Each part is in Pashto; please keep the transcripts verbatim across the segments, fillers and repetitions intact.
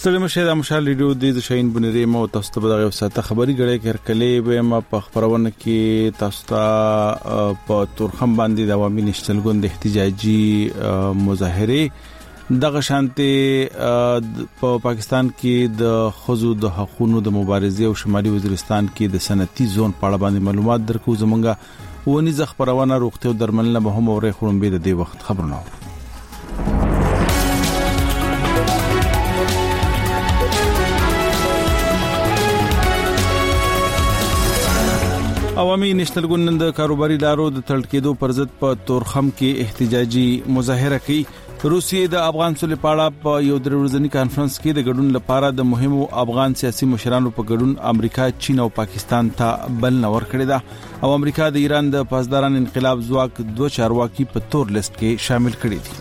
ستړي مشه د مشال ریډیو د شاهین بنری مو تاسو ته دغه وساته خبري غړې کړ کله به ما په خبرونه کې تاسو ته په تورخم باندې د عوامي نېشنل ګوند احتجاجي مظاهره دغه شانته په پاکستان کې د خزو د حقوقو د مبارزې او شمالي وزیرستان کې د صنعتي زون په اړه باندې معلومات درکو زمونږه ونی ز خبرونه روغتیا او درملنه به هم اورې خورم به د دې وخت خبرونه عوامي نېشنل ګوند د کاروباري لارو د تړل کېدو پر ضد په تورخم کې احتجاجي مظاهره کوي. روسیې د افغان سولې په اړه په یو درورځنی کانفرنس کې د ګډون لپاره د مهمو افغان سیاسي مشرانو په ګډون امریکا، چین او پاکستان ته بلنه ورکړې ده او امریکا د ایران د پاسداران انقلاب ځواک دوه چارواکي په تور لیست کې شامل کړي دي.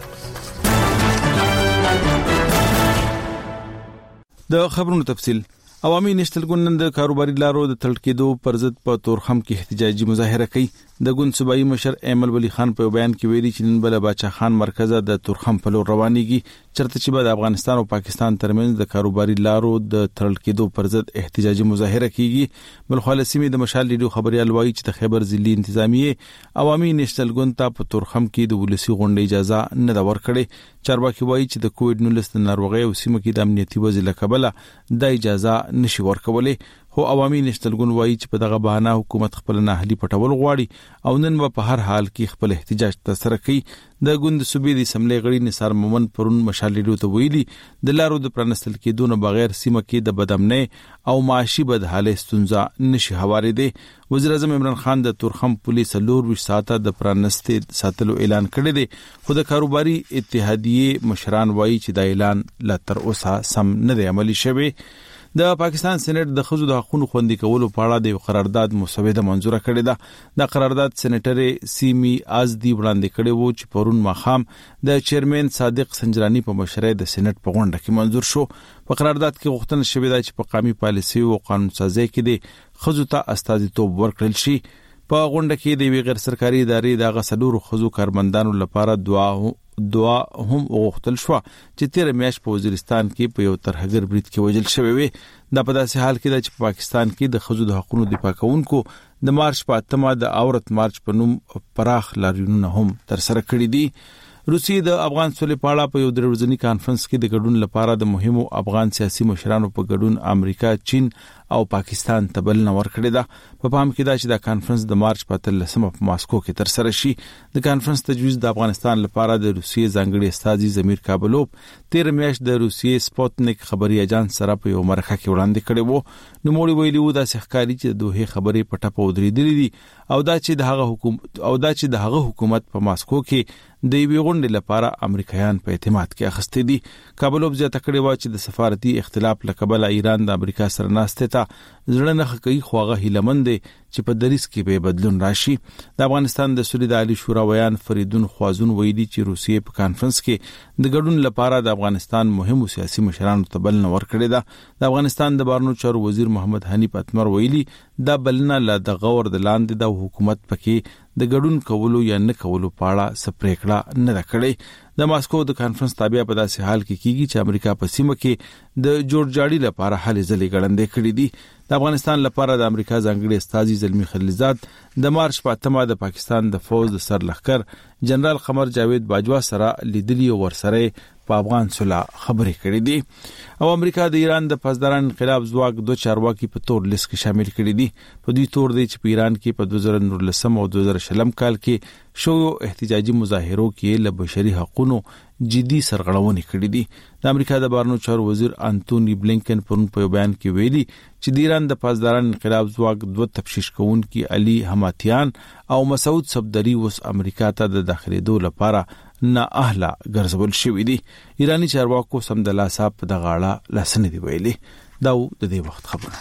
د خبرونو تفصیل. عوامي نېشنل ګوند د کاروباري لارو د تړل کېدو پر ضد په تورخم کې احتجاجي مظاهره کوي. د ګوند صوبایي مشر ایمل ولی خان په بیان کې ویلي چې نن بل باچا خان مرکزه د تورخم په لور روانيږي چرته چې بعد افغانستان او پاکستان ترمنځ د کاروباري لارو د تړل کېدو پر ضد احتجاجي مظاهره کیږي. بل خو لسمې د مشال ریډیو خبريال وایي چې د خیبر ضلعي انتظامیه عوامي نېشنل ګوند ته په تورخم کې د ولسی غونډې اجازه نه دا ورکړي. چارواکي وایي چې د کووډ نولس ناروغي او سیمه کې د امنیتي وضع لکبله د اجازه نشي ورکولې. خو عوامي نېشنل ګوند وایي چې په دغه بهانه حکومت خپل نه اهلي پټول غواړي او نن په هر حال کې خپل احتجاج ترسره کوي. د ګوند صوبې د سملې غړي نثار مومن پرون مشال ریډیو ته ویلي د لارو د پرانستل کېدو نه بغیر سیمه کې د بدامنۍ او معاشي بدحالۍ ستونزه نشي هوارېده. وزیر اعظم عمران خان د تورخم پولیس لور وش ساته د پرانستې ساتلو اعلان کړی دی خو د کاروباري اتحادیه مشران وایي چې دا اعلان لا تر اوسه سم نه دی عملي شوی. د پاکستان سېنات د خزو د حقوقو خوندي کولو په اړه د قرارداد مسوده منزوره کړې ده. د قرارداد سېنیټر سیمي ازدي وړاندې کړي وو چې پرون ماخام د چیرمن صادق سنجرانی په مشرۍ د سېنات په غونډه کې منزور شو. په قرارداد کې غوښتنه شوې ده چې په قومي پالیسي او قانون سازي کې د خزو ته استازیتوب ورکړل شي. په غونډه کې د غیر سرکاري ادارې د غسلورو خزو کارمندانو لپاره دعا دعا هم وغوښتل شو چې تیر میاشت په وزیرستان کې په یو ترهګر برید کې وژل شوی وي. دا په داسې حال کې ده چې په پاکستان کې د خزو د حقوقو دفاع کوونکو د مارچ په اتمه د عورت مارچ په نوم پراخ لاریونونه هم تر سره کړی دي. روسیې د افغان سولې په اړه په یو درورځنی کانفرنس کې د ګډون لپاره د مهمو افغان سیاسي مشرانو په ګډون امریکا، چین او پاکستان ته بلنه ورکړې ده. په پام کې دا چې دا کانفرنس د مارچ په اتلسمه په ماسکو کې تر سره شي. د کانفرنس تجویز د افغانستان لپاره د روسیې ځانګړي استازي زمیر کابلوف تیر میاشت د روسیې سپوتنیک خبري اژانس سره په یو مرکه کې وړاندې کړي وو. نو موږ ویلي وو دا ښکاری چې د دوه خبرې په ټاپه ودرېدلې دي او دا چې د هغه حکومت او دا چې د هغه حکومت په ماسکو کې د وی غونډې لپاره امریکایان په اعتماد کې اخستې دي. کابلوف زیاته کړي و چې د سفارتي اختلاف لکبله ایران د امریکا سره ناسته ته زړه نه کوي خو هغه هیلمند دي چې په دریس کې به بدلون راشي. د افغانستان د سولې د عالی شورا ویان فریدون خوازون ویلي چې روسیې په کانفرنس کې د ګډون لپاره د افغانستان مهمو سیاسي مشرانو ته بلنه ورکړې ده. د افغانستان د بهرنیو چارو وزیر محمد حنیف اتمر ویلي دا بلنه لا د غور د لاندې د حکومت پکې د ګډون کولو یا نه کولو په اړه سپریکړه نه کړي. د ماسکو د کانفرنس تابع په داسې حال کې کیږي چې امریکا په سیمه کې د جوړجاړي لپاره هلې ځلې ګړندې کړې دي. د افغانستان لپاره د امریکا ځانګړي استازي زلمی خلیلزاد د مارچ په اتمه د پاکستان د فوج د سرلښکر جنرال قمر جاوید باجوا سره لیدلی او ورسره په افغان صلح خبرې کړې دي. او امریکا د ایران د پاسداران انقلاب ځواک دوه چارواکي په تور لیست کې شامل کړي دي. په دې تور دی چې په ایران کې په دوه زره نولس او دوه زره شل کال کې شو احتجاجي مظاهرو کې له بشري حقوقو جدي سرغړونې کړې دي. د امریکا د بهرنیو چارو وزیر انټونی بلینکن پرون په بیان کې ویلي چې د ایران د پاسداران انقلاب ځواک دوه تفتیش کوونکي علي حماتیان او مسعود صفدری اوس امریکا ته د داخليدو لپاره نه اهله ګرځول شوی دي. ایرانی چارواکو سم د لاسه په دغه اړه لاسنه دی ویلي. دا د دې وخت خبره.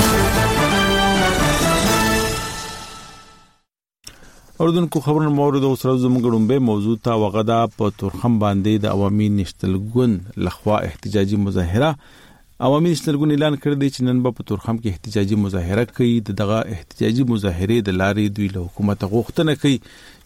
اوردونکو خبرونه مورد او سره زموږ به موضوع ته وغدا په تورخم باندې د عوامي نېشنل ګوند لخوا احتجاجي مظاهره عوامي نېشنل ګوند اعلان کړی دی چې نن به په تورخم کې احتجاجي مظاهره کوي. دغه احتجاجي مظاهرې د لارې دوی له حکومت غوښتنه کوي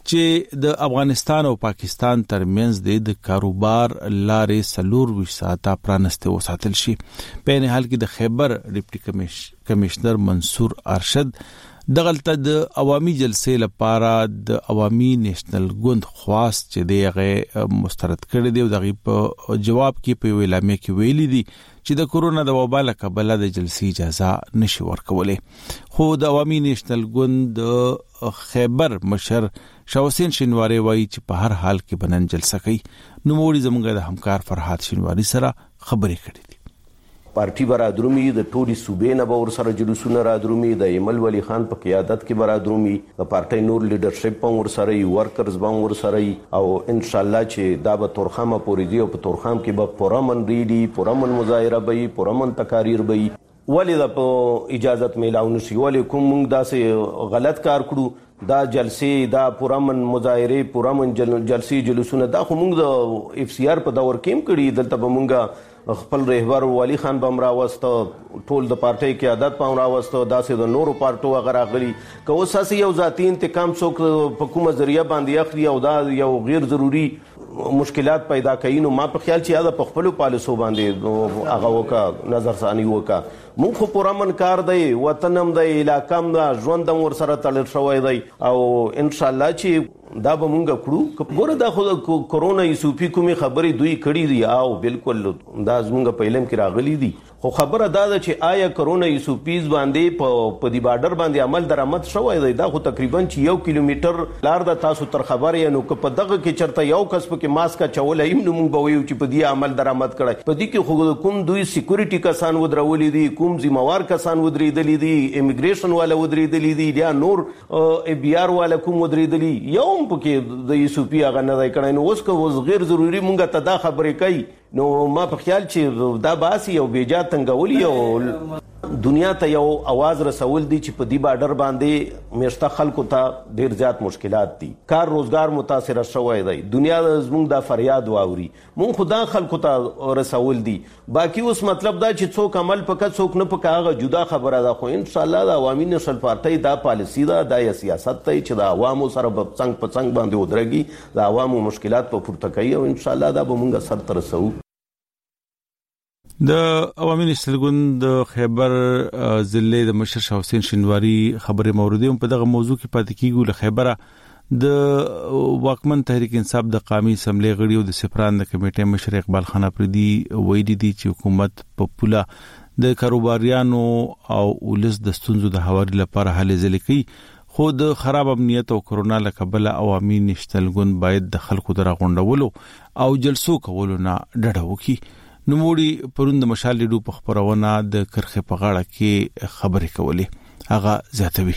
چې د افغانستان او پاکستان ترمنځ د کاروبار لارې سلور ویش ساعته پرانسته وساتل شي. په نه حال کې د خیبر ډیپټي کمشنر منصور ارشد دغلطه د عوامي جلسې لپاره د عوامي نېشنل ګوند خواست چې دغه مسترد کړی دی او دغه په جواب کې په اعلامیه کې ویلي دي چې د کورونا د وبا له کبله د جلسې اجازه نشي ورکولای. خو د عوامي نېشنل ګوند د خیبر مشر شاه حسین شینواری وایي چې په هر حال کې بنن جلسه کوي. نو موږ زموږ د همکار فرحات شینواری سره خبرې کړې دي. پارټي برادرومي د ټولي صوبې نه به ورسره جلوسونه رادرومي، د ایمل ولی خان په قیادت کې برادرومي، د پارټي نور لیډرشپ هم ورسره وي، ورکرز به هم ورسره وي او ان شاء الله چې دا به تورخم پورې دی او په تورخم کې به پرامن ریډي، پرامن مظاهره به وي، پرامن تقاریر به وي. ولې د په اجازت میلاو نشي؟ ولې کوم موږ داسې غلط کار کړو؟ دا جلسې، دا پرامن مظاهره، پرامن جلسې جلوسونه دا خو موږ د اف سی آر په دور کې هم کړي. دلته به موږ خپل رهبر ولی خان بم راوسته، ټول د پارټي قیادت پام راوسته، داسې د نورو پارټو هغه راغلي. که اوس هسې یو ذاتي انتقام څوک په کومه ذریعه باندې اخلي او دا یو غیر ضروري مشکلات پیدا کوي، نو ما په خیال چې دا په خپلو پالیسو باندې هغه وکړه، نظرثاني وکړه. موږ خو پرامن کار دی، وطن هم دی، علاقه هم ده، ژوند هم ورسره تړل شوی دی او انشاءالله چې دا به مونږ کړو. ګوره دا خو د کورونا یوسفي کومې خبرې دوی کړي دي او بالکل دا زمونږ په علم کې راغلي دي. خو خبره دا ده چې آیا کورونا یوسفیز باندې په دې بارډر باندې عمل درآمد شوی دی؟ دا خو تقریبا چې یو کیلومتر لار ده، تاسو تر خبره یې نو که په دغه کې چرته یو کس پکې ماسک اچولی هم نو مونږ به وایو چې په دې عمل درآمد کړی. په دې کې خو کوم دوی سیکورټي کسان ودرولي دي، کوم ذمہوار کسان ودرېدلي دي، امیګریشن والا ودرېدلي دي، یا نور ای بي آر والا کوم ودرېدلي، یو هم پکې د یوسفي هغه نه دی کړی. نو اوس که اوس غیر ضروري مونږ ته دا خبرې کوي، نو ما په خیال چې دا باسي یو بیجا تنګولي او دنیا ته یو आवाज رسول دي چې په دې بارډر باندې میشته خلکو ته ډیر زیات مشکلات دي، کار روزګار متاثر شوی دی، دنیا زموږ د فریاد واوري، مونږ خدا خلکو ته رسول دي. باقي اوس مطلب دا چې څوک عمل پکې څوک نه پکې هغه جدا خبره ده. خو ان شاء الله د عوامي نېشنل پارټي دا پالیسی ده، دا سیاست دی چې د عوامو سره په څنګ په څنګ باندې ودرېږي، د عوامو مشکلات په پورته کوي او ان شاء الله دا به مونږ سر ته رسو. د عوامي نېشنل ګوند د خیبر ضلع د مشر شاه حسین شینواری خبرې موردي په دغه موضوع کې پاتې کیږو. له خیبره د واکمن تحریک انصاف د قومي اسمبلی غړي او د سپران د کمیټې مشر اقبال خان اپریدي ویلي دي چې حکومت په پوله د کاروباریانو او ولس د ستونزو د هواري لپاره هلې ځلې کوي. خو د خراب امنیت او کورونا له کبله عوامي نېشنل ګوند باید د خلکو د راغونډولو او جلسو کولو نه ډډه وکړي. نو موږ پروند د مشال لیدو په خبرونه د کرخه په غاړه کې خبرې کولې. هغه زیاتوي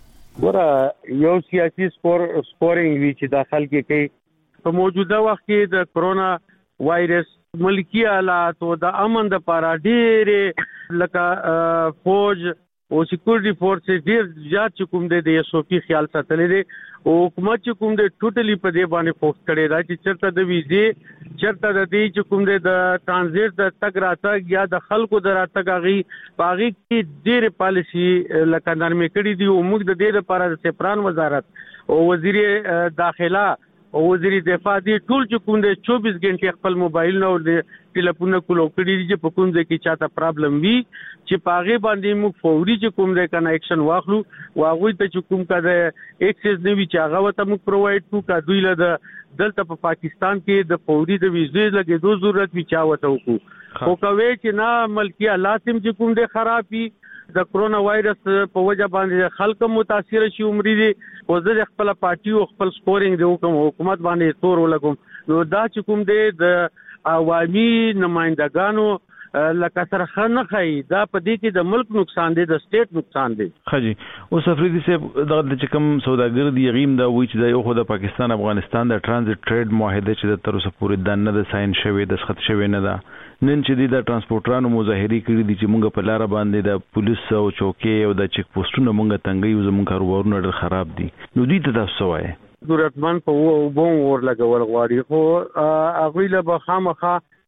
ګوره یو سیاسي سپور سپورینګ وی چې داخل کې کوي په موجوده وخت کې د کورونا وایرس ملکی حالات او د امن د لپاره ډېر لکه فوج او سکیورټي فورسز ډېر زیات چې کوم د ایس او پی خیال ساتلې دي او حکومت چې کوم د ټوټلی په دې باندې فوکس کړي دا چې چرته د ویزې چرته د دې چې کوم د ترانزیت د تګ راتګ یا د خلکو د راتګ غي باغی کې ډېر پالیسی لکه نرمې کړي دي او موږ د دې لپاره د سپران وزارت او وزیر داخله او وزیر دفاع دی ټول چې کوم د چوبیس غنټې خپل موبایل نو د ټلیفون کولو کړي چې په کوم ځای کې چاته پرابلم وي چې پاغه باندې موږ فوري چې کوم د کنیکشن واخلو واغوي ته چې کوم کده اکسس نه وی چې هغه وته موږ پرووایډ کو کا دوی له دلته په پاکستان کې د فوري د ویزې لګې دوه ضرورت وی چا وته وکړو خو کوي چې نه ملکی لازم چې کوم د خرابي د کورونا وایرس په وجه باندې خلک متاثر شي عمرې دي او زه خپل پارټي او خپل سپورینګ د حکومت حکومت باندې تور ولګم نو دا چې کوم د عوامي نمائندګانو لکه سره نه خي دا په دې کې د ملک نقصان دی د سټیټ نقصان دی. خجی او سفریدي صاحب دغه چې کوم سوداګر دی غیم دا وایي چې د یو خو د پاکستان افغانستان د ترانزیت ټریډ معاهده چې د تر اوسه پورې د نه د ساين شوی د سخت شوی نه ده نن چې د ترانسپورټرانو مظاهره کړې دي چې مونږ په لار باندې د پولیس او چوکۍ او د چیک پوسټونو مونږ تنګي او زموږ کاروبارونه ډېر خراب دي نو دوی ته تاسو وایي ضرورتمن په وو بوم ور لګول غواړي خو هغه له به خامخا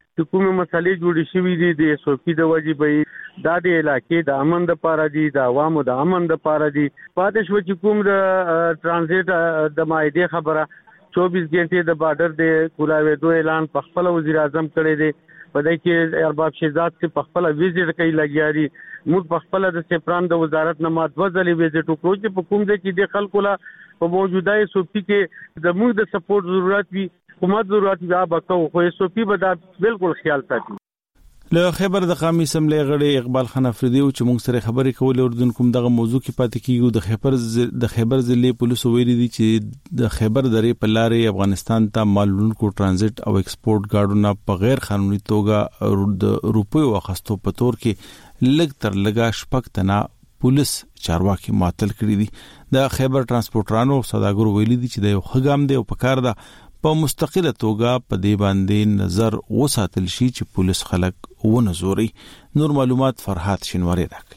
چې کومه مسلې جوړې شوې دي د اس او پی د وجې دا د علاقې د امن د پاره دي د عوامو د امن د پاره دي پاتې شو چې کوم د ترانزیت د مایده خبره چوبیس غنټې د بارډر د کولاوېدو اعلان په خپل وزیر اعظم کړی دی په دې کې ارباب شهزاد کې په خپل ویزټ کوي لګیاري موږ په خپل د سپران د وزارت نه مات وځلې ویزټ وکړو چې په کوم ځای کې د خلکو لا په موجوده اس او پی کې د موږ د سپورټ ضرورت وي حکومت ضرورت وي هغه وکړو خو اس او پی به دا بالکل خیال ساتي. له خبر د قومي اسمبلی غړي اقبال خان افریدي چې موږ سره خبرې کولې اردن کوم دغه موضوع کې پاتې کیږي د خبر د خبر ضلع پولیسو ویلي دي چې د خبر درې په لارې افغانستان ته مالونکو ترانزیت او ایکسپورټ گاډونه په غیر قانوني توګه د روپیو واخستو په تور کې لګ تر لګا شپږ تنه پولیس چارواکي معطل کړی دي د خبر ترانسپورټرانو سوداګرو ویلي دي چې د یو خګام دی او په کار ده په مستقله توګه په دې باندې نظر وساتل شي چې پولیس خلک ونزوري. نور معلومات فرحات شینواری راکړي.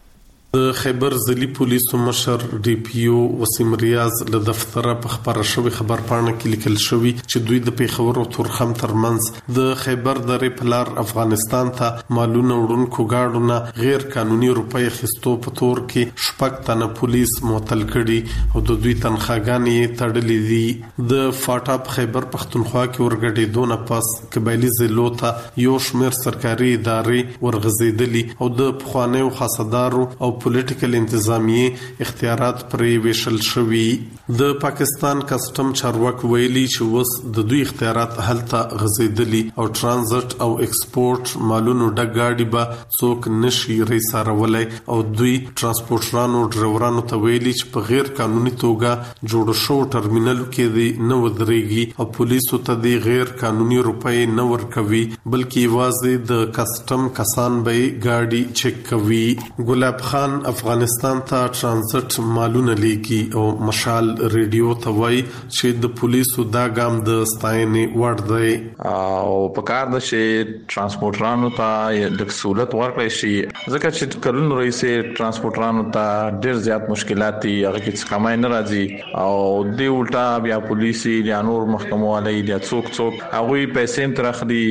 د خیبر ضلعي پولیسو مشر ډي پی او وسیم ریاض له دفتره په خبره شوی خبر پاڼه کې لیکل شوی چې دوی د پیښور او تورخم ترمنځ د خیبر درې پلار افغانستان ته مالونه وړونکو گاډونه غیر قانوني روپۍ خستو په تور کې شپږ تنه پولیس معطل کړي او د دوی تنخواګانې تړلې دي. د فاټا په خیبر پښتونخوا کې ورګډېدو نه پس قبایلي ضلعو ته یو شمېر سرکاري ادارې ورغځېدلي او د پخوانیو خاصدارو او پولیټیکل انتظامیه اختیارات پرې ویشل شوي. د پاکستان کسٹم چارواکي ویلي چې وس د دوی اختیارات هلته غځېدلي او ترانزیت او ایکسپورټ مالونو ډک گاډي به څوک نشي ریسارولای او دوی ترانسپورټرانو ډرایورانو ته ویلي چې په غیر قانوني توګه جوړ شو ټرمینل کې دی نه ودرېږي او پولیسو ته دی غیر قانوني روپۍ نه ورکوي بلکې یوازې د کسٹم کسان به گاډي چک کوي. ګلاب خان افغانستان ته ترانزیت مالونه لیږي او مشال ریډیو ته وایي چې د پولیسو دا ګام د ستاینې وړ دی او په کار د چې ترانسپورټرانو ته د سہولت ورکړي شي ځکه چې کلونو رئیسي ترانسپورټرانو ته ډېر زیات مشکلات دي هغه کې کمای نه راځي او دی الټا بیا پولیسي یا نور محکمو علی یا څوک څوک هغه پیسې ترخدي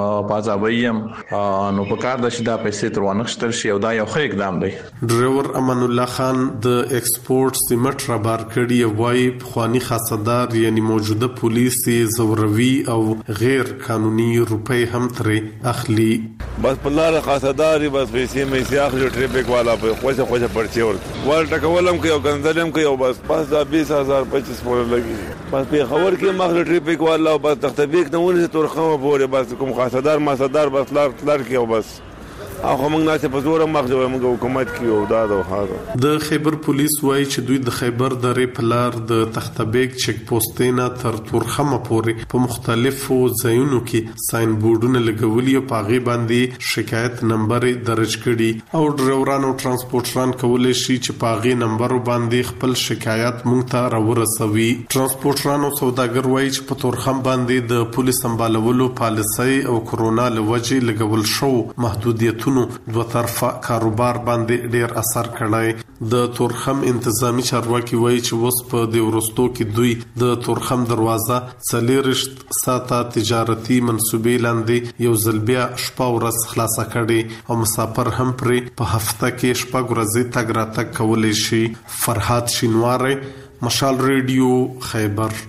پازابایم نو په کار د چې دا پیسې تر ونښتل شي او دا یو ښه اقدام دی. ډرایور امان الله خان د ایکسپورټ سیمټ را بار کړی وایي خواني خاصدار یعنی موجوده پولیس زوروي او غیر قانوني روپۍ هم ترې اخلي. بس په لار خاصدار بس پیسې مې سي اخلي ټریفیک والا په خوښه خوښه پرچي ورته ول ټکولم کوي او کنځلم کوي او بس پاس دا بیس هزار پچیس پور لګي بس په خبر کې مخ ټریفیک والا بس تختبیک نه ونه تورخمه پورې بس کوم خاصدار ما صدر بس لار لار کې او بس اخو موږ نه څه په زور مخ موږ حکومت کې او دا د خاطر د خیبر پولیس وایي چې دوی د خیبر درې پلار د تختبیک چک پوسټینا تر تورخمه پورې په مختلفو ځایونو کې ساين بورډونه لګولي او پاغي باندې شکایت نمبر درج کړي او ډرایوران او ترانسپورټران کولای شي چې پاغي نمبر باندې خپل شکایت مونږ ته راورسوي. ترانسپورټران او سوداګر وایي چې په تورخم باندې د پولیس سمبالولو پالیسي او کرونا لوجه لګول شو محدودیت دو طرفه کاروبار باندې ډیر اثر کړی. د تورخم انتظامی چارواکي وایي چې وس په د ورستو کې دوی د تورخم دروازه څلېرشت ساته تجارتي منسوبې لاندې یو ځل بیا شپه ورځ خلاصه کړي او مسافر هم پرې په هفته کې شپږ ورځې تګ راتګ کولی شي. فرحات شینواری مشال ریډیو خیبر.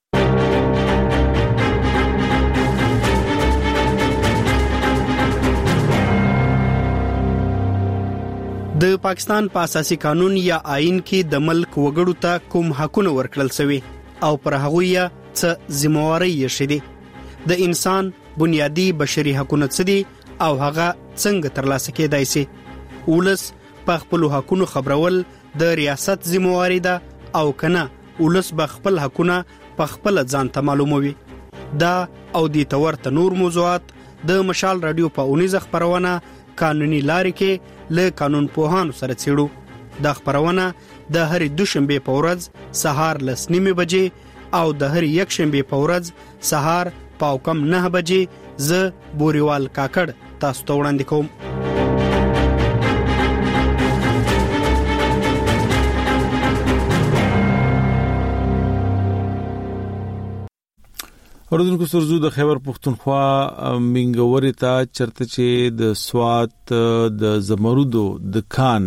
د پاکستان په اساسي قانون یا آئین کې د ملک وګړو ته کوم حقونه ورکړل شوی او پر هغه یې څه ذمہواری یې شې د انسان بنیادی بشري حقونه څه دي او هغه څنګه ترلاسه کېدای شي. ولس په خپل حقونو خبرول د ریاست ذمہواری ده او کنه ولس به خپل حقونه په خپل ځان ته معلوموي. دا او د تورته نور موضوعات د مشال رادیو په اونیزه خبرونه قانوني لارې کې له قانون پوهانو سره څېړو. دا خبرونه د هر دوشنبه په ورځ سهار لس نیمه بجې او د هر یک شنبه په ورځ سهار پاو کم نه بجې ز بوريوال کاکړ تاسو ته وړاندې کوم. اوردونکو سرزو د خیبر پختونخوا منګوري ته چرته چې د سوات د زمرودو د کان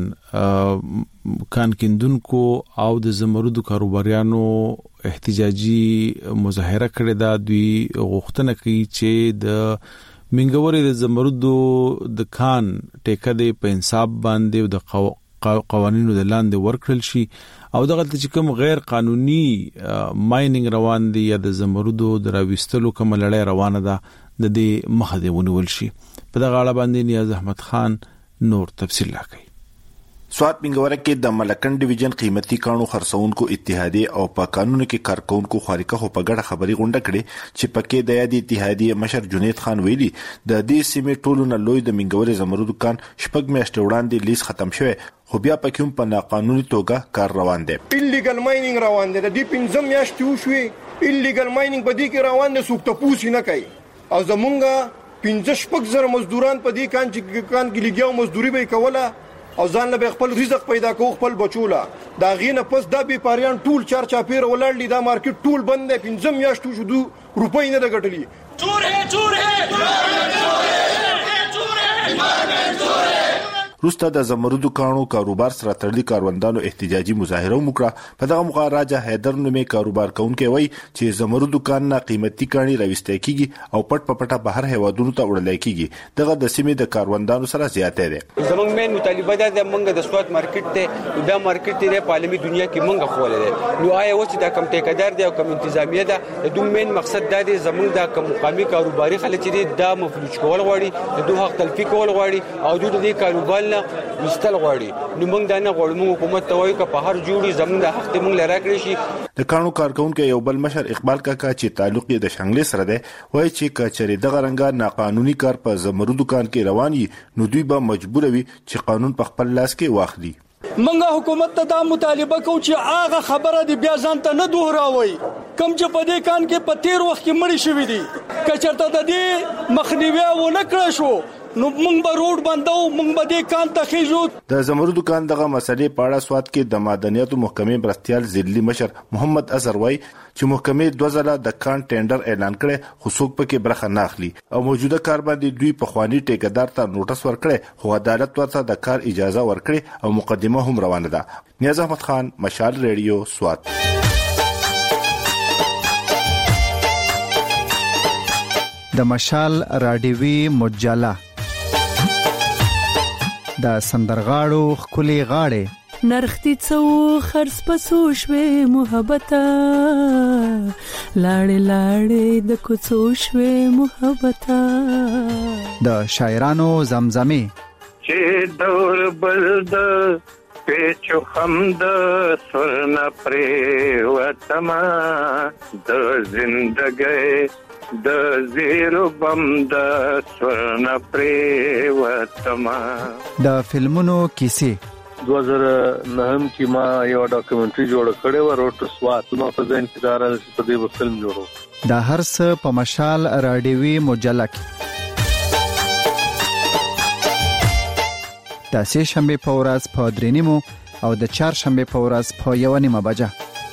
کان کیندونکو او د زمرودو کاروباریانو احتجاجي مظاهره کړې ده. دوی غوښتنه کوي چې د منګوري د زمرودو د کان ټیکه د په انصاف باندې د قوانینو د لاندې ورکړل شي او دغه چې کوم غیر قانوني مایننګ روان دي یا د زمرودو د راويستلو کوم لړۍ روانه ده د دې مخه دی ونیول شي. په دغه اړه باندې نیاز احمد خان نور تفصیل راکړي. سوات منګوره کې د ملکن ډیویژن قیمتي کانو خرڅونکو اتحادیه او په قانون کې کارکونکو خارقه خو په ګډه خبري غونډه کړې چې پکې د یادې اتحادیه مشر جنید خان ویلي د دې سیمې ټولو نه لوی د منګوري زمرودو کان شپږ میاشتې وړاندې لیز ختم شوی خو بیا پکې هم په ناقانوني توګه کار روان دی. ایلیګل مایننګ روان دی. د دې پنځم میاشتې وشوي ایلیګل مایننګ په دې کې روان دی. څوک تپوس نه کوي او زمونږ پنځه شپږ زره مزدوران په دې کان چې کان کې لګیاو مزدوري به کوله او ځان له خپل رزق پیدا کو خپل بچولا دا غینه پس د بي پاریان ټول چار چاپیر ولړلی دا مارکیټ ټول بند دی. پنځم میاشتو شو دو روپۍ نه لګټلی. چور ہے چور ہے چور ہے چور ہے. روسته د زمرودو کانو کاروبار سره تړلي کاروندانو احتجاجي مظاهره وکړه. په دغه موقع راجا حیدر نومې کاروبار کوونکی وایي چې زمرودو کان نه قیمتي کاني راوستل کیږي او پټ پټه بهر هیوادونو ته وړل کیږي. دغه د سیمې د کاروندانو سره زیاته ده. زمونږ مین مطالبه ده د منګه د سوات مارکیټ ته دا مارکیټ دی په عالمي دنیا کې منګه خوله ده. نو آیا اوس دا کم ټیکدار دی او کم انتظامیه ده د دوه مین مقصد دا دی زمونږ د کوم مقامي کاروباري خلک چې دا مفلوج کول غواړي د دوه حق تلفي کول غواړي او دوی د کاروبار نه مستل غواړي. نو موږ دا نه غواړو. موږ حکومت ته وایو چې په هر جوړي زموږ د حق ته موږ لاره کړی شي. د کانو کارکونکو یو بل مشر اقبال کاکا چې تعلق یې د شنګلې سره دی وایي چې کچري دغه رنګه ناقانوني کار په زمرودو کان کې روان وي نو دوی به مجبور وي چې قانون په خپل لاس کې واخلي. منګه حکومت ته دا مطالبه کوي چې هغه خبره دی بیا ځان ته نه دوهراوي کم چې په دې کان کې په تیر وخت کې مړی شوی دي. کچرته د دې مخنیوي و نه کړ شو نو موږ به روډ بندو موږ به دې کان ته خېجو. د زمرودو کان دغه مسلې په اړه سوات کې د معدنیاتو محکمې برستيال ضلعي مشر محمد اظهر وایي چې محکمې دوه ځله د کان ټینډر اعلان کړي خو څوک پکې برخه نه اخلي او موجوده کار باندې دوی په خواني ټیکدار ته نوټس ورکړي خو عدالت ورته د کار اجازه ورکړي او مقدمه هم روانه ده. نیاز احمد خان مشال ریډیو سوات. د مشال رادیوي مجله د سندرغاړو خولي غاړې نرختی څو خرڅ پسو شوي محبته لاړې لاړې د کوڅو شوي محبته د شاعرانو زمزمه چې دور بلد پیچو خمد سرنا پرې وتما د زندګۍ د زیرو بم د سورنا پرې وتما. د فلمونو کیسې دوه زره نهم کې ما یو ډاکومنټري جوړ کړی و روټ سوات نو په ځین کې دار په دې فلم جوړو. د هر څه په مشال رادیوي مجله کې د سه شنبه په ورځ په درې نیمو او د چهار شنبه په ورځ په یو نیمه بجه.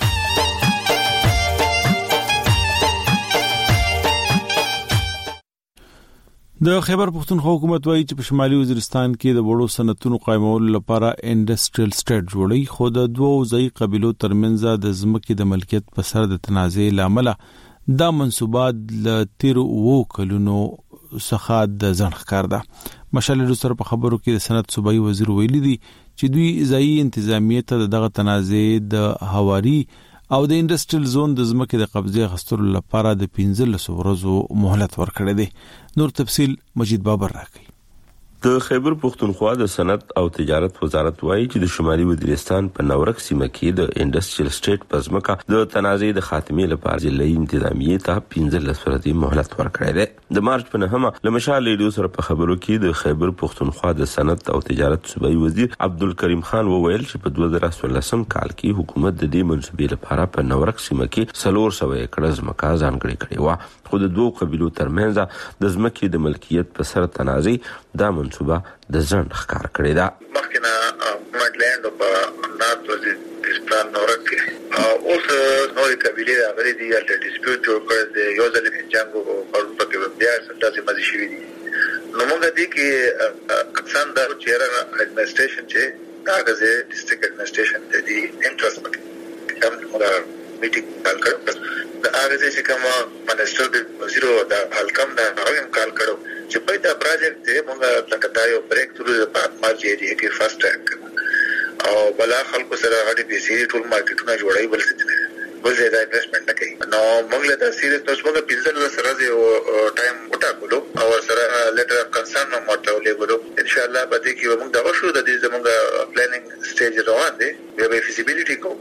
د خیبر پختونخوا حکومت وایي چې په شمالي وزیرستان کې د وړو صنعتونو قائمولو لپاره انډستریل سټیټ جوړي خو د دوه ځای قبيلو ترمنځ د ځمکې د ملکیت په سر د تنازع لامل دا منسوبات ل تیر وو کلونو څخه د ځنخ کار ده. مشال سره په خبرو کې د صنعت صوبایي وزیر ویلي دي چې دوی ځای انتظامیه ته دغه تنازع د حواري او د انډستریل زون د ځمکې د قبضه غستلو لپاره د پنځلس ورځو مهلت ورکړی دی. نور تفصیل مجید بابر راکړي. د خیبر پختونخوا د صنعت او تجارت وزارت وایي چې د شمالي وزیرستان په نورک سیمه کې د انډستریل سټیټ په ځمکه د تنازع د خاتمې لپاره ضلعي انتظامیه ته پنځلس ورځې مهلت ورکړی دی. د مارچ په نهمه له مشال ریډیو سره په خبرو کې د خیبر پختونخوا د صنعت او تجارت صوبایي وزیر عبدالکریم خان وویل چې په دوه زره څوارلسم کال کې حکومت د دې منصوبې لپاره په نورک سیمه کې څلور سوه ایکړه ځمکه ځانګړې کړې وه خو د دوه قبیلو ترمنځ د ځمکې د ملکیت په سر تنازع دا منصوبه د ځند ښکار کړی دا. مخکنه مډلند په نارت وزیرستان نورک کې اوس نو نورې قبيله راغلي دي یا ډیسپیوټ جوړ کړل دی یو ځل یې جنگ او پرپکې بیا څنګه مزي شوی دي نو موږ دې کې اقسام د چیرې اډمنسټریشن چې هغه زه ډیسټریکټ اډمنسټریشن دې انټرست پکې کوم موږ میټینګ کال کړو دا هغه چې کوم منسټر د وزیر د حلقم دا هغه کال کړو چې په دا پروجیکټ دې موږ څنګه دا یو بریک ثرو د مارجې دې کې فرست ټریک او بلا خلکو سره غړي په سیری ټول مارکیټونه جوړای بل څه بل ځای دا انویسټمنټ نه کوي نو موږ له تاسو ته څه وګورئ پنځه سره یو ټایم وټاکلو او سره لیټر اف کنسرن نو ماته ولېګلو ان شاء الله به دې کې موږ دا وشو د دې زموږ پلانینګ سټیج روان دي به فیزیبিলিټی کو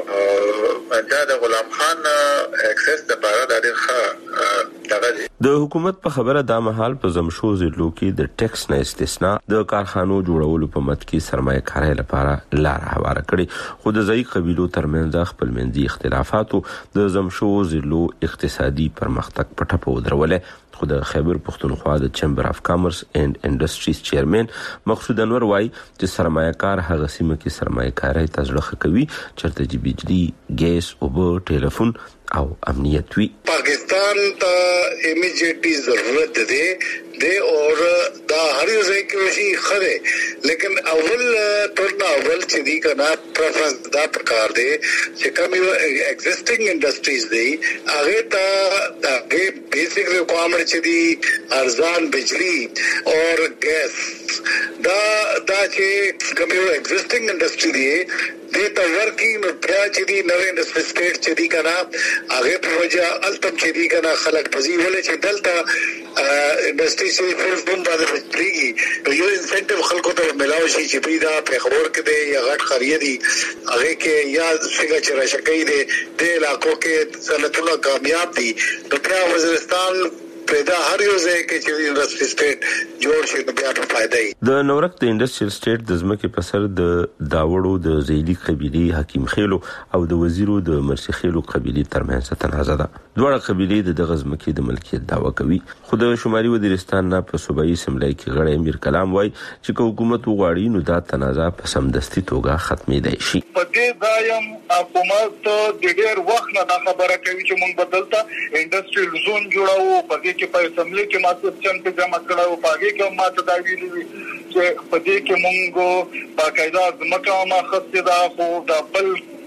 دا د غلام خان اکسس د بارا د ښه دغه د حکومت په خبره د مهال په زمشو ضلعو کې د ټیکس نه استثناء د کارخانو جوړولو په مت کې سرمایه کاري لپاره لار هواره کړي خو د ځای قبيلو ترمنځ خپل منځي اختلافاتو د زمشو ضلعو اقتصادي پرمختګ په ټپه ودرولې خو د خیبر پښتونخوا د چیمبر اف کامرس اینڈ انډستریز چیرمن مقصود انور وای چې سرمایه کار هغه سیمه کې سرمایه کاري تزړه کوي چرته چې بجلی ګیس او ټلیفون او امنیت وی پاکستان ته امیجیټلی ضرورت ده ده اور دا هر یو ځای کې شي خره لیکن اول ټولنا اول چې دی کنه پریفرنس دا پکار دی چې کوم یو ایگزیسټینګ انډستریز دی هغه ته هغه بیسیک ریکوایرمنټ چې دی ارزان بجلی اور ګیس دا دا چې کوم یو ایگزیسټینګ انډستری دی دیتا ورکینګ بیا چې دی نوې انډستری سټیټ چې دی کنه هغه په وجه التم چې دی کنه خلک پزی ولې چې دلته انډستری چې فورس بم باندې پریږي یو انسنټیو خلکو ته ملاوي شي چې پیدا په خبر کې دی یا غټ خریه دی هغه کې یا څنګه چې راشکې دی د علاقو کې صنعتونه کامیاب دي نو په وزیرستان پیدا هر یو ځای کې چې انډستری سټیټ جوړ شي نو بیا په فائدہ ای د نورک د انډستریل سټیټ د ځمکې په سر د داوړو د زیلی قبيله حکیم خېلو او د وزیرو د مرسي خېلو قبيله ترمنځ تنازع ده دوه قبيله د دغه ځمکې د ملکیت دعوه کوي خو د شمالي وزیرستان نه په صوبایي سملای کې غړی امیر کلام وای چې حکومت وغواړي نو دا تنازع په سمدستي توګه ختمېدای شي په دې ځایم حکومت د ډېر وخت نه خبره کوي چې موږ بدلته انډستریل زون جوړاو په دې کې په سملای کې ماته چن په جمع کړو پاګه کې ماته دا ویلي چې په دې کې موږ باقاعده ځمکه ما خسته دا خو دا بل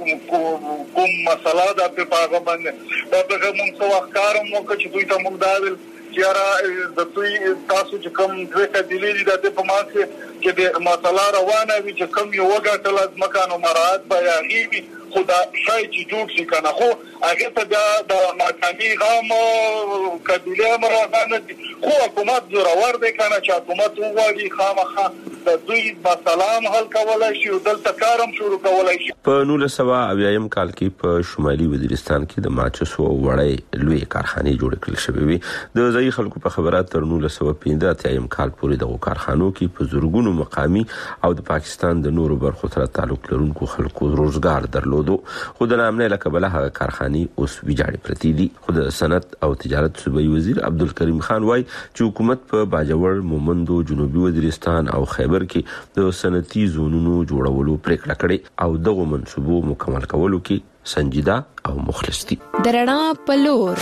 کوم مسله دا په پاګه باندې دا به موږ څو افکار مو چې دوی ته موږ دا ویل چیرې د دوی تاسو چې کوم دوی ته دلیل د په ماسه کې د مسله روانه وي چې کوم یو وګټل از مکانو مراد بیانېږي خدا شای چې جوړ شي کنه خو هغه ته د مکاني غام قبيله مرغانه خو حکومت زورور دی کنه چې حکومت وواړي خامخا د دوی مسالم حل کولای شي او دلته کارم شروع کولای شي په نولس سوه اویایم کال کې په شمالي وزیرستان کې د ماچسو وړای لوی کارخانه جوړ کړل شوې وي د ځای خلکو په خبرات تر نولس سوه پنځه اتیا کال پورې د کارخانو کې په زورګونو مقامي او د پاکستان د نورو برخو سره تعلق لرونکو خلکو روزګار درلودو خو د نامنه لکبله هغه کارخانه اوس ویجاړې پرتې دي خو د صنعت او تجارت صوبایي وزیر عبدالکریم خان وای چې حکومت په باجوړ مومندو جنوبي وزیرستان او خیبر کې د صنعتي زونونو جوړولو پریکړه کړې او دغه منصوبو مکمل کولو کې سنجیده او مخلص دي درنا پلور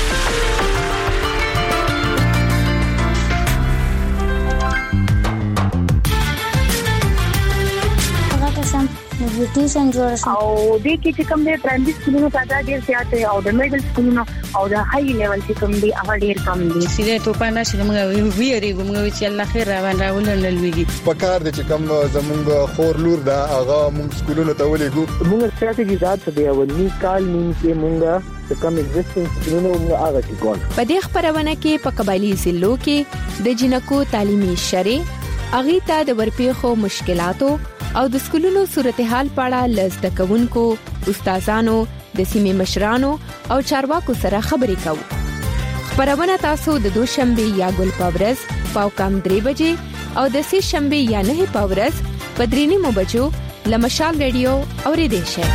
نیوټریشن جوړ شو او د کې چې کوم د پرایمري سکولونو تعداد ډیر زیات دی او د میډل سکولونو او د هاي لیول چې کوم دی هغه ډیر کم دی سیده توپانه چې موږ ویری موږ چې الله خیر روان راولل لويږي په کار د چې کوم زمونږ خور لور دا هغه موږ سکولونو ته ولېګو موږ ستراتیژي ذات دی ولني کال نیم کې موږ چې کوم ایگزیسټنس سکولونو موږ هغه کې کول په دې خبرونه کې په قبایلی ضلعو کې د جنکو تعلیمي شری اغه ته د ورپېخو مشکلاتو او د سکولونو صورتحال په اړه لزده کوونکو استادانو د سیمې مشرانو او چارواکو سره خبرې کوو. خبرونه تاسو د دوشنبه یا ګل پاورز پاو کم درې بجې او د سې شنبه یا نه پاورز په درې نیمو بجو لمشال ریډیو اوریدئ شئ.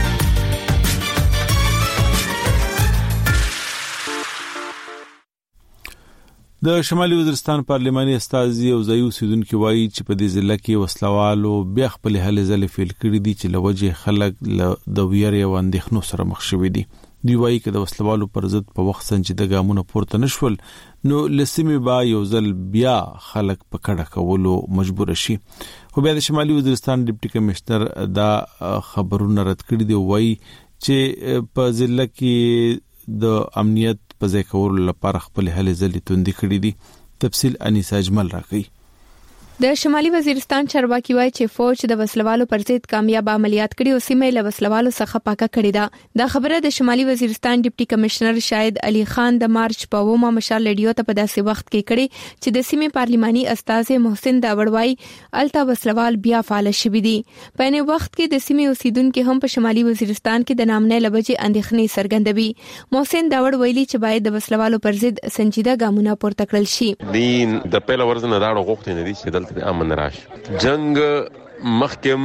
د شمالي وزیرستان پارلماني استازي او ځایو سیدونکو وایي چې په دې ځل کې وسلوالو بیا خپل هلې ځلې فیل کړې دي چې لوجه خلک د ویری او اندېښنو سره مخ شوي دي. دی وايي چې د وسلوالو پر ضد په وخت سنجیده ګامونه پورته نشول نو لسمه با یو ځل بیا خلک په کډه کولو مجبور شي. خو بیا د شمالي وزیرستان ډیپټي کمشنر دا خبرونه رد کړي دی، وايي چې په ضلع کې د امنیت په ځای کولو لپاره خپل هلې ځلې توندې کړي دي. تفصیل انیسا اجمل راکړي. د شمالي وزیرستان چارواکي وایي چې فوج د وسلوالو پر ضد کامیاب عملیات کړي او سیمه له وسلوالو څخه پاکه کړې ده. دا خبره د شمالي وزیرستان ډیپټي کمشنر شاهد علي خان د مارچ په اومه مشال ریډیو ته په داسې وخت کې کړي چې د سیمه پارلماني استاذ محسن داوړ وایي التا وسلوال بیا فعال شوي دي. په نه وخت کې د سیمه اوسیدونکو هم په شمالي وزیرستان کې د نامنه لبجې اندېښنې څرګندوي. محسن داوړ ویلي چې باید د وسلوالو پر ضد سنجیده ګامونه پورته کړل شي. دین د پیل ورځ نه دا غوښتنه دي چې امن راشي. جنگ مخکم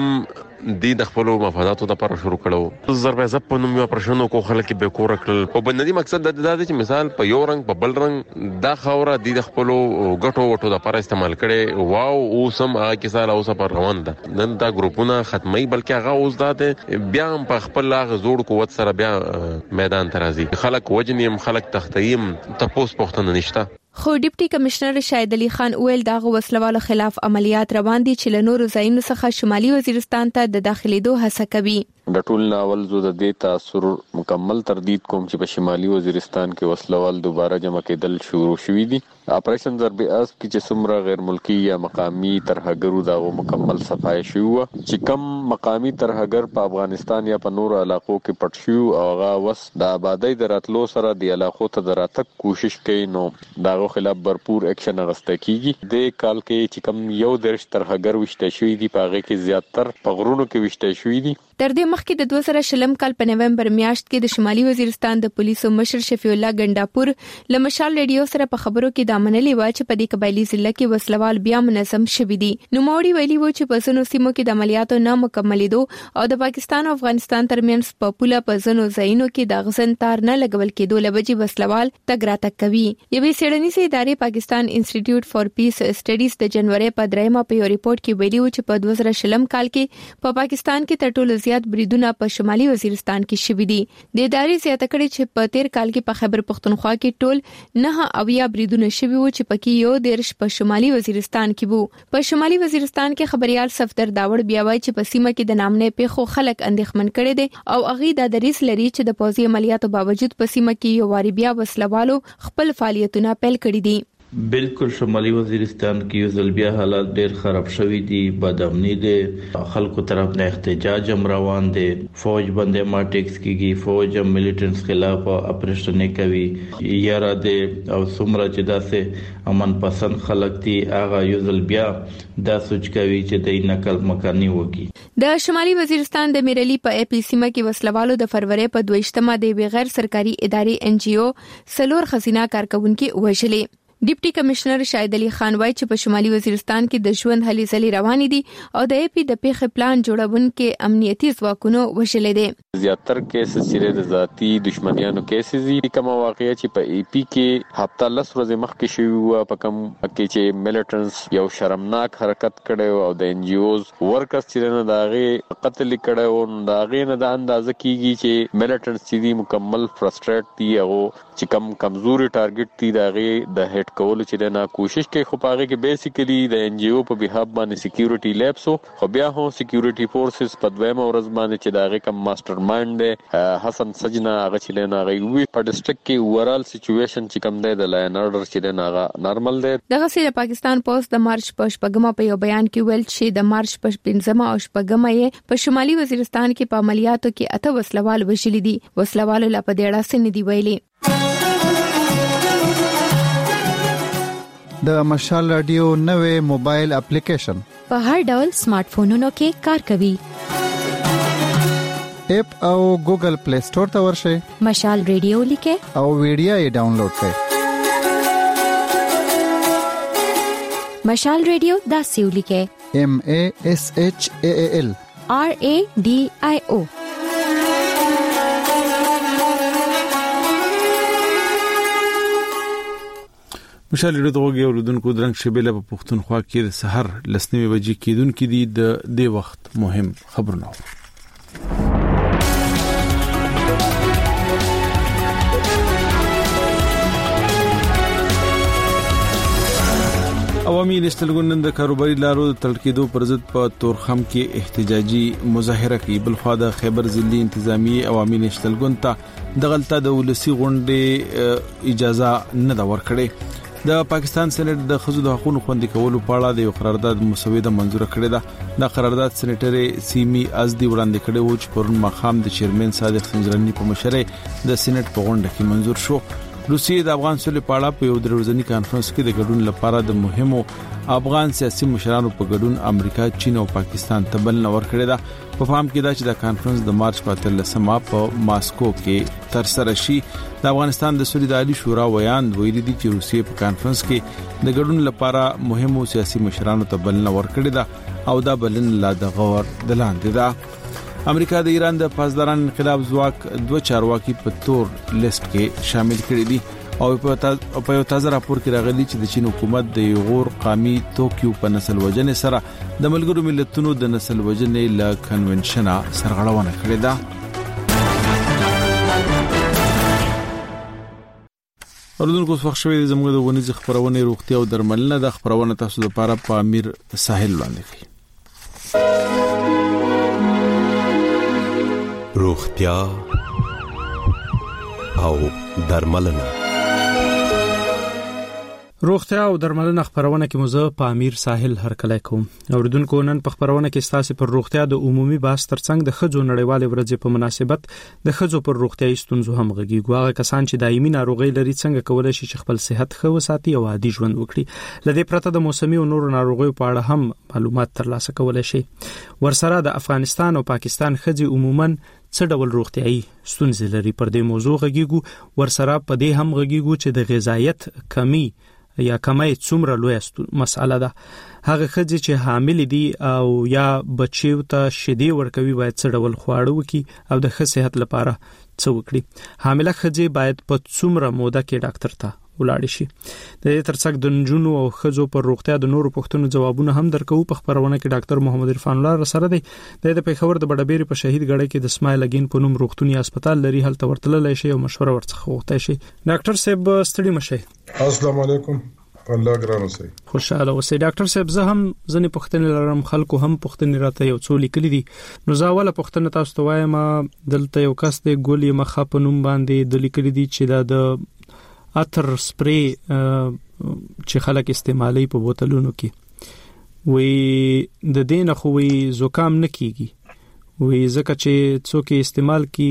د د خپل مفاداتو لپاره شروع کړو. ضربه زپ په نوم یو پرشنو کو خلک به کور کړل. په بنندي مقصد د دې چې مثال په یو رنگ په بل رنگ دا خوره د خپل غټو وټو لپاره استعمال کړي. واو او سم هغه کیسه اوسه پر روان ده. نن دا ګروپونه ختمي بلکې هغه اوس ده بیا په خپل هغه زوړ قوت سره بیا میدان ترازی. خلک وجنیم خلک تختیم تپوس پختنه نشته. خو ډیپټي کمشنر شاهد علي خان ویل دا وسلوالو خلاف عملیات روان دي چې له نورو ځایونو څخه شمالي وزیرستان ته د داخليدو هڅه کوي. د ټول ناول زو د دې تاثر مکمل تردید کوم چې په شمالي وزیرستان کې وسلوال دوباره جمع کېدل شروع شوې دي. اپریشن ضرب اسب کې چې څومره غیر ملکی یا مقامی ترهګرو دا مکمل صفای شو چې کم مقامی ترهګر په افغانستان یا په نورو علاقو کې پټ شو او هغه وس د آبادی دراتلو سره د علاقو ته دراتک کوشش کوي نو دا خلاف برپور اکشن اغسته کیږي. د کال کې چې کم یو درش ترهګر وشته شوې دي په هغه کې زیاتره په غرونو کې وشته شوې دي. تر دې مخکې د دوه زره شلم کال په نومبر میاشت کې د شمالي وزیرستان د پولیسو مشر شفیع الله ګنداپور له مشال ریډیو سره په خبرو کې دا منلې و چې په دې قبایلی ضلع کې وسلوال بیا منظم شوي دي. نو موري ویلي و چې په ځینو سیمو کې د عملیاتو نه مکملېدو او د پاکستان او افغانستان ترمنځ په پوله په ځینو ځایونو کې د غزن تار نه لګول کېدو لبجې وسلوال تګ راتګ کوي. یوې څېړنیزې ادارې پاکستان انسټیټیوټ فار پیس سټډیز د جنوري په دریمه په یو ریپورت کې ویلي و چې په دوه زره شلم کال کې په پاکستان کې تر ټولو زیات بریدونه په شمالي وزیرستان کې شوي دي. د ادارې زیاته کړې چې په تیر کال کې په خیبر پختونخوا کې ټول نه اویا بریدونه شوي وو چې پکې یو دیرش په شمالي وزیرستان کې وو. په شمالي وزیرستان کې خبريال صفدر داوړ بیا وایي چې په سیمه کې د نامنه پیښو خلک اندېښمن کړي دي او هغه د دریس لري چې د پوځي عملیاتو باوجود په سیمه کې یو واری بیا وسلوالو خپل فعالیتونه پیل کړي دي. بالکل شمالي وزیرستان کې یو ځل بیا حالات ډېر خراب شوي دي. بدامني دي، خلکو طرف نه احتجاج هم روان دي. فوج باندې ماټیکس کیږي، فوج هم ملیټنټس خلاف اپریشن کوي. یاره دي او څومره چې داسې امن پسند خلک دي هغه یو ځل بیا دا سوچ کوي چې د نقل مکاني وکړي. د شمالي وزیرستان د میرلی په اپی سیمه کې وسلوالو د فروری په دویشتمه د بغیر سرکاري ادارې ان جی او سلور خزینه کارکونکو وژلې. ډیپټي کمشنر شاهد علي خان وایي چې په شمالي وزیرستان کې د ژوند هلې ځلې روانې دي او د اپی د پیښې پلان جوړونکو امنیتي ځواکونو وژلې دي. زیاتره کیسز چې د ذاتی دشمنیانو کیسز دي کوم واقعي چې په ای پی کې هفته لس ورځې مخکې شوی و په کوم کې چې ملیټنټس یو شرمناک حرکت کړي او د ان جی اوز ورکرز چې نه داغه قتل کړي او داغه نه د اندازه کیږي چې ملیټنټس چې مکمل فرستریټ دي او چې کم کمزوري ټارګټ دي داغه د هټ کول چې نه کوشش کوي خو پاره کې بیسیکلی د ان جی او په بهاب باندې سکیورټي لیبسو خو بیا هم سکیورټي فورسز په دویمه ورځ باندې چې داغه کم ماستر مایند حسن سجنا هغه چې نه غوي په ډسټریکټ کې اورال سچويشن چې کم دی د لاین اورډر چې نه هغه نارمل دی. دغه سره پاکستان پوسټ د مارچ په شپږمه په یو بیان کې ویل چې د مارچ په پنځمه او شپږمه یې په شمالي وزیرستان کې په عملیاتو کې اته وسلوال وژلي دي. وسلوالو لا په دې اړه څه نه دی ویلي. د مشال رادیو نوې موبایل اپلیکیشن په هر ډول سمارټ فونونو کې کار کوي. اپ او ګوګل پلی سٹور ته ورشئ، مشال رادیو لیکه او ویډیو یې ډاونلوډ کړئ. مشال رادیو داسې ولیکه M A S H A A L R A D I O. مشال ریډیو دغه اوردونکو درنګ شبيله په پښتونخوا کې د سحر لسنیمه بجې کېدونکې دي د دې وخت مهم خبرونه. عوامي نشتلګون نن د کاروباري لارو د تړکېدو پر ضد په تورخم کې احتجاجي مظاهره کوي. بل خو د خیبر ضلعي انتظامی عوامي نشتلګون ته د غلطه د ولسی غونډې اجازه نه دا ورکړي. د پاکستان سېنات د خزو د حقوقو خوندي کولو په اړه د یو قرارداد مسوده منزور کړې ده. د قرارداد سېنیټري سیمي ازدي وړاندې کړي و چې پرون مخام د چیرمن صادق سنجرانی په مشرۍ د سېنات په غونډه کې منزور شو. روسیې د افغان سولې په اړه په یو درورځنی کانفرنس کې د ګډون لپاره د مهمو افغان سیاسي مشرانو په ګډون امریکا، چین او پاکستان ته بلنه ورکړې ده. په فهم کې دا چې د کانفرنس د مارچ په اتلسمه په ماسکو کې تر سره شي. د افغانستان د سولې د عالی شورا ویاند ویلي دي چې روسیې په کانفرنس کې د ګډون لپاره مهمو سیاسي مشرانو ته بلنه ورکړې ده او دا بلنه لا د غور د لاندې ده. امریکا د ایران د پاسداران انقلاب ځواک دوه چارواکي په تور لیست کې شامل کړي دي او په یو تازه راپور کې راغلي چې د چین حکومت د یغور قومي توکیو په نسل وجنې سره د ملګرو ملتونو د نسل وجنې له کنونشن سرغړونه کړې ده. اردوونکو څخه شوې زموږ د ونیز خبرونه روغتیا او درملنه د خبرونه تاسو لپاره په امیر ساحل وړاندې کړي. روغتیا او درملنه. روغتیا او درملنه خبرونه کې موزه په امیر ساحل هرکلی کوم. اوردونکو نن په خبرونه کې ستاسو پر روغتیا د عمومي بحث ترڅنګ د خځو نړیوال ورځې په مناسبت د خځو پر روغتیاي ستونزو هم غږیږو. هغه کسان چې دایمي ناروغي لري څنګه کولای شي چې خپل صحت ښه وساتي او عادي ژوند وکړي. لدې پرته د موسمي او نورو ناروغیو په اړه هم معلومات ترلاسه کولای شي. ورسره د افغانستان او پاکستان خځې عموماً څه ډول روغتیايي ستونزې لري. پر دې موضوع غږیږو. ورسره په دې هم غږیږو چې د غذایت کمی یا کمای څومره لوی مسأله ده. هغه خځې چې حامل دي او یا بچیو ته شیدې ورکوي باید څه ډول خواړه وکړي او د ښه صحت لپاره څه وکړي. حامله خځې باید په څومره موده کې ډاکټر ته ولاړ شي. د دې ترڅنګ د نجونو او خځو پر روغتیا د نورو پوښتنو ځوابونه هم درکو. په خبرونه کې ډاکټر محمد عرفان الله سره دی. د پیښور د بډبېری په شهید غړي کې د اسماعیل اگین په نوم روغتوني هسپتال لري. هلته ورتللی شي او مشوره ورڅخه وغوښتای شي. ډاکټر صاحب ستړي مشه. السلام علیکم. الله ګرانو سي. خوشاله اوسئ. ډاکټر صاحب زه هم ځنې پوښتنې لرم. خلکو هم پوښتنې راته یو څو لیکلي دي. نو زه اوله پوښتنه تاسو ته وایم. دلته یو کس دی ګولې مخه په نوم باندې د لیکلي دي چې دا د اتر سپری چې خلک استعمالي په بوتلونو کې وي د دین خو وي زکام نه کیږي. وي ځکه چې څوک استعمال کی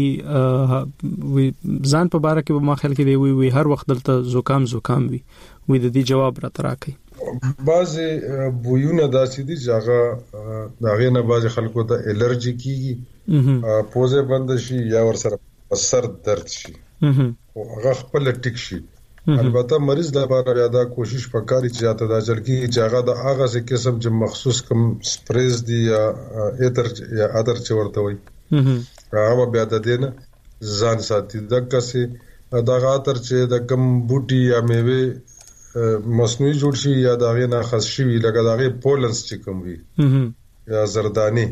وي ځان په باره کې په مخال کې دی وي وي هر وخت دلته زکام زکام وي. وي د دې جواب را تراکي. بعضی بویونه داسې دي چې هغه داغه نه بعضی خلکو ته الرجی کیږي، پوزه بند شي یا ور سره سر درد شي او هغه خپل ټیک شي. البته مریض لپاره بیا دا کوشش وکړي چې اته دا چلکی چې هغه د هغه څه قسم چې مخصوص کوم سپریز دی یا اتر یا اتر چې ورته وي هغه بیا د دینه ځان ساتي. دغه څه دا اتر چې د کم بوټي یا میوه مصنوعي جوړ شي یا دا غي نه خاص شي لکه دا غي پولنس چې کوم وي یا زردانی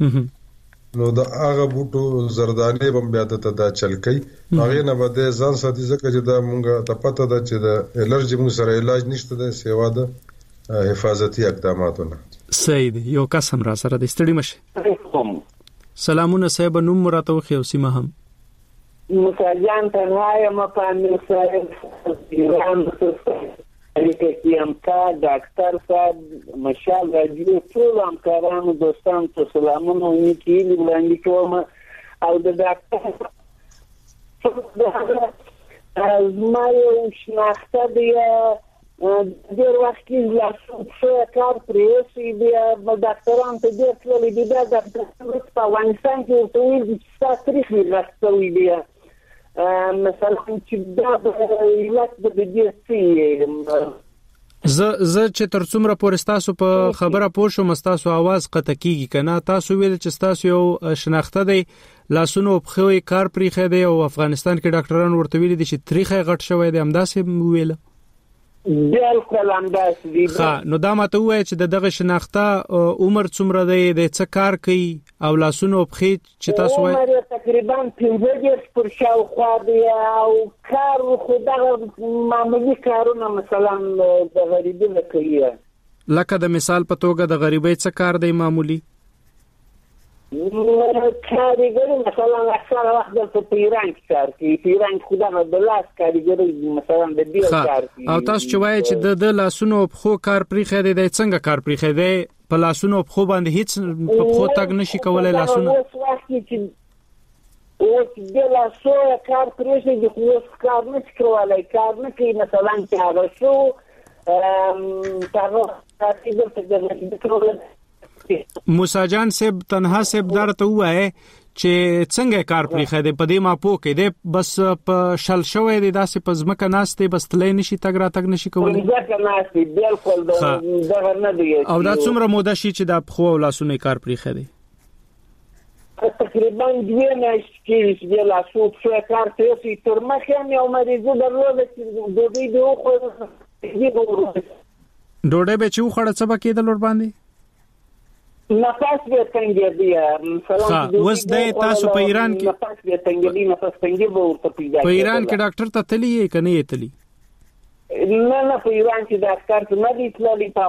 نو دا هغه بوټو زردانی بم بیا ته دا چلکی هغه نه بده ځان ساتي ځکه چې دا مونږه ته پته ده چې د الرجی مو سره علاج نشته ده سیوا ده حفاظتي اقداماتونه. صحیح دی. یو قسم را سره د ستړي مشه. سلامونه صاحب نوم مراته خو سیمه هم مساجان تنهای ما پامی صاحب ایران الیکه کیم تا ډاکټر صاحب مشال راجیو ټول همکارانو دوستانو ته سلامونه نیکی وړاندې کوم او د ډاکټر زما یو شناخته دی ډېر وخت کې لاسو څه کار پرېږي بیا ډاکټران ته ډېر تللی دي بیا ډاکټر په افغانستان کې ورته ویل چې ستا تاریخ یې راستوي بیا مثلا چې دا علت د دې څه زه زه چې تر څومره پورې تاسو په خبره پوه شوم تاسو आवाज قطع کیږي کنه. تاسو ویل چې تاسو یو شناخته دی لاسونو په خوې کار پرېخې دی او افغانستان کې ډاکټران ورته ویل دي چې تاریخ غټ شوی دی همداسې ویل. بالکل همداسې دی. ښه نو دا ماته وایي چې دغه شناخته عمر څومره دی د څه کار کوي او لاسونو په خوې چې تاسو وایي عمر تقریبا پنځه دېرش پر شاوخوا دی او کار خو دغه معمولي کارونه مثلا د غریبۍ نه کوي لکه د مثال په توګه د غریبۍ څخه کار دی معمولی کاریګر مثلا اکثر وخت په ایران کې کار کوي په ایران کې خدای د لاس کاریګر مثلا د دې کار کوي او تاسو چې وایي چې د لاسونو په خو کار پرې خېده د څنګه کار پرې خېده په لاسونو په خو باندې هیڅ په خو تاګ نشي کولای لاسونه او چې د لاسو کار پرې شي د خو کار نشي کولای کار نه کوي مثلا چې هغه شو ام تاسو تاسو د څه موسی جان صاحب تنها صاحب درته وایي چې څنګه کار پرې خېده په دې ماپو کې دې بس په شل شوې دي داسې په ځمکه ناشته بس تلې نشي تګ را تګ نشي کولای ځکه ناشته بالکل دا نه دی او دا څومره موده شي چې د خو لاسونه کار پرې خېده تقریبا دوه میاشتې کې چې لاسو په کار پرې تر مخه مې عمرې زو درلوده چې د دې دوه خو ډوډۍ به چې وخړه څه بکې د لور باندې نفس به څنګه دی مثلا اوس د تاسو په ایران کې نفس به څنګه دی نفس څنګه به ورته پیدا په ایران کې ډاکټر ته تلی یې کنه یې تلی نه نه په ایران کې ډاکټر ته نه دی تللی په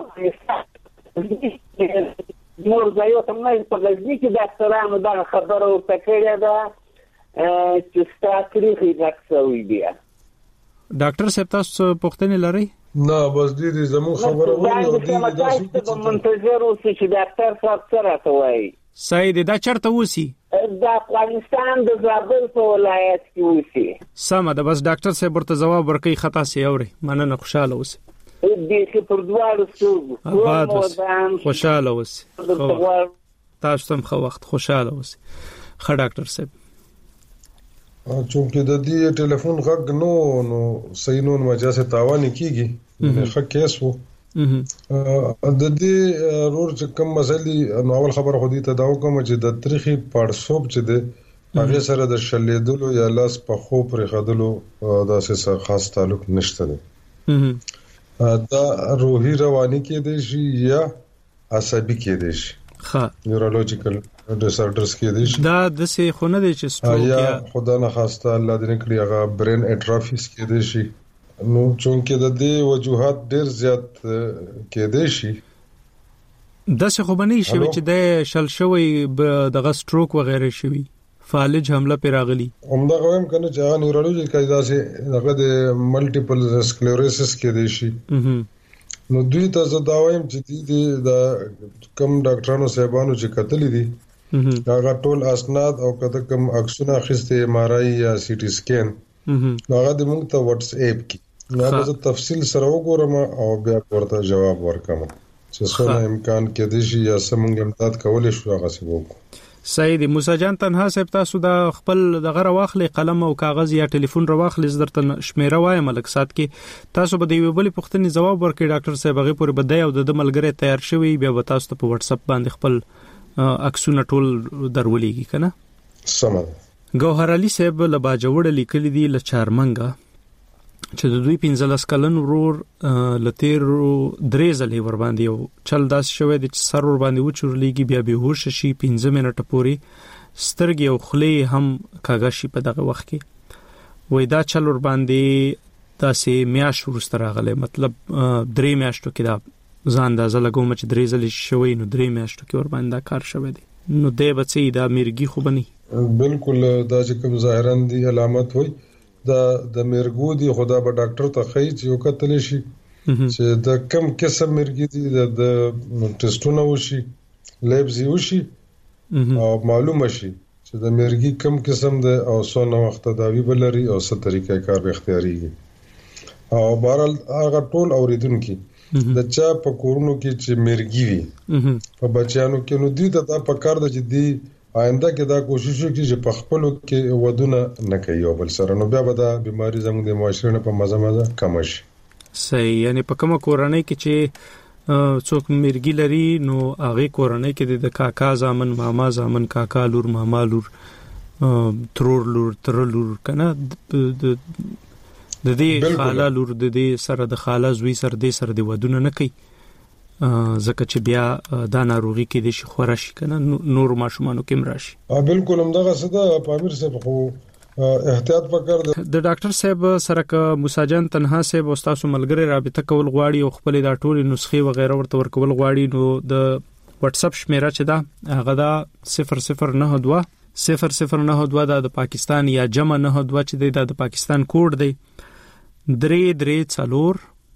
افغانستان نور ځایو ته نه په غزني کې ډاکټرانو دا خبره ورته کړې ده چې ستاسو ریخي ډاکټر دی ډاکټر صاحب تاسو پوښتنه لرئ نه بس دې دې زمو خبره وایي دا چې منتظر اوسې چې ډاکټر صاحب سره کوي سید دا چرته وسی د افغانستان د زابل په ولایت کې وسی سم ده بس ډاکټر صاحب ورته جواب ورکړي خطا سي اوري مننه خوشاله اوسه دې چې پر دوه ستو آباد خوشاله اوسه تاسو هم خو وخت خوشاله اوسه خ ډاکټر صاحب چونکه د دې ټلیفون غږ نو نو صحیح نو مجازه تاوان کیږي نه ښه کیس وو د دې رور چې کوم مسلې نو اول خبر خو دې ته دا کوم چې د تاریخي پړسوب چې د هغه سره د شلیدلو یا لاس په خو پرې خدلو د اساس خاص تعلق نشته ده دا روحي رواني کې دي شي یا عصبي کې دي شي ها نیورولوژیکل ډیسارډرز کې دي دا د څه خونه دي چې سټروک یا خدا نه خواسته الله دې نکړي هغه برین اټرافیس کې دي شي نو چونکه د دې وجوهات ډیر زیات کې دي شي د څه خو بنې شي چې د شل شوی د سټروک وغیرہ شوی فالج حمله پیراغلی همدا غویم کنه چې نیورولوژیکل دا چې هغه د ملټیپل سکلیروسس کې دي شي نو دوی ته زداویم چې دې د کم ډاکټرانو صاحبانو چې کتلې دي هغه ټول اسناد او کته کم عکسونه اخیسته ایم آر آی یا سی ټی سکین هغه د موږ ته واتس اپ کې هغه د تفصیل سره وګورم او بیا ورته جواب ورکوم چې څونه امکان کې دي چې یا سمونږ امداد کولای شو هغه څه وکړو سید موسی جان تنها صاحب تاسو د خپل دغه واخلې قلم او کاغذ یا ټلیفون راواخلې زدرته شمیره وایم ملک سات کې تاسو به د یو بل پوښتنې جواب ورکړي ډاکټر صاحب هغه پورې بدای او د ملګری تیار شوی بیا به تاسو ته په واتس اپ باندې خپل عکسونه ټول درولېږي کنه سمه ګوهر علي صاحب له باجوړ لیکل دي ل چارمنګا چې د دوی پنځلس کلن ورور لتیر درې ځلې ور باندې یو چل داس شوی د سر ور باندې وچورلېږي بیا به هوش شي پنځه منټه پوري سترګې او خلې هم کاږي شي په دغه وخت کې وای دا چل ور باندې تاسې میاش ورسته راغله مطلب درې میاشتو کې دا ځان د زلګوم چې درې ځلې شوی نو درې میاشتو کې ور باندې کار شوی دی نو دې بچي دا میرګي خو بني بالکل دا چې کوم ظاهرا دي علامت وای دا د مرګو دي خدا به ډاکټر ته خی چې یو کتل شي چې د کم قسم مرګي دي د ټیسټونه وشي لیبز وشي او معلومه شي چې د مرګي کم قسم ده او څونه وخت داوی بلري او څه طریقې کار به اختیاري او بهرال هغه ټول اوریدونکو د چا په کورونو کې چې مرګي وي په بچیانو کې نو دي دا په کار د جدي آینده کې دا کوشش وکړي چې په خپل کې ودونه نه کوي او بل سره نو بیا به دا بیماری زموږ د معاشره نه په مزه مزه کم شي صحیح یعنی په کومه کورنۍ کې چې څوک مرګي لري نو هغه کورنۍ کې د کاکا زامن ماما زامن کاکا لور ماما لور ترور لور تر لور کنه د د دې خاله لور د دې سره د خاله زوی سره د سره د ودونه نه کوي زکه چې بیا دا ناروغي کې د شي خورش کنه نور ماشومانو کې مراشي ا بالکل همدغه څه ده په امیر صاحب خو احتیاط وکړ. د ډاکټر صاحب سره ک موساجان تنها صاحب او تاسو ملګری رابطه کول غواړي او خپل د ټولې نسخې و غیره ورته ورکول غواړي نو د واتس اپ شمیره چې دا هغه دا صفر صفر نه دوه صفر صفر نه دوه د پاکستان یا جمع نه دوه چې دی د پاکستان کوډ دی درې درې څلور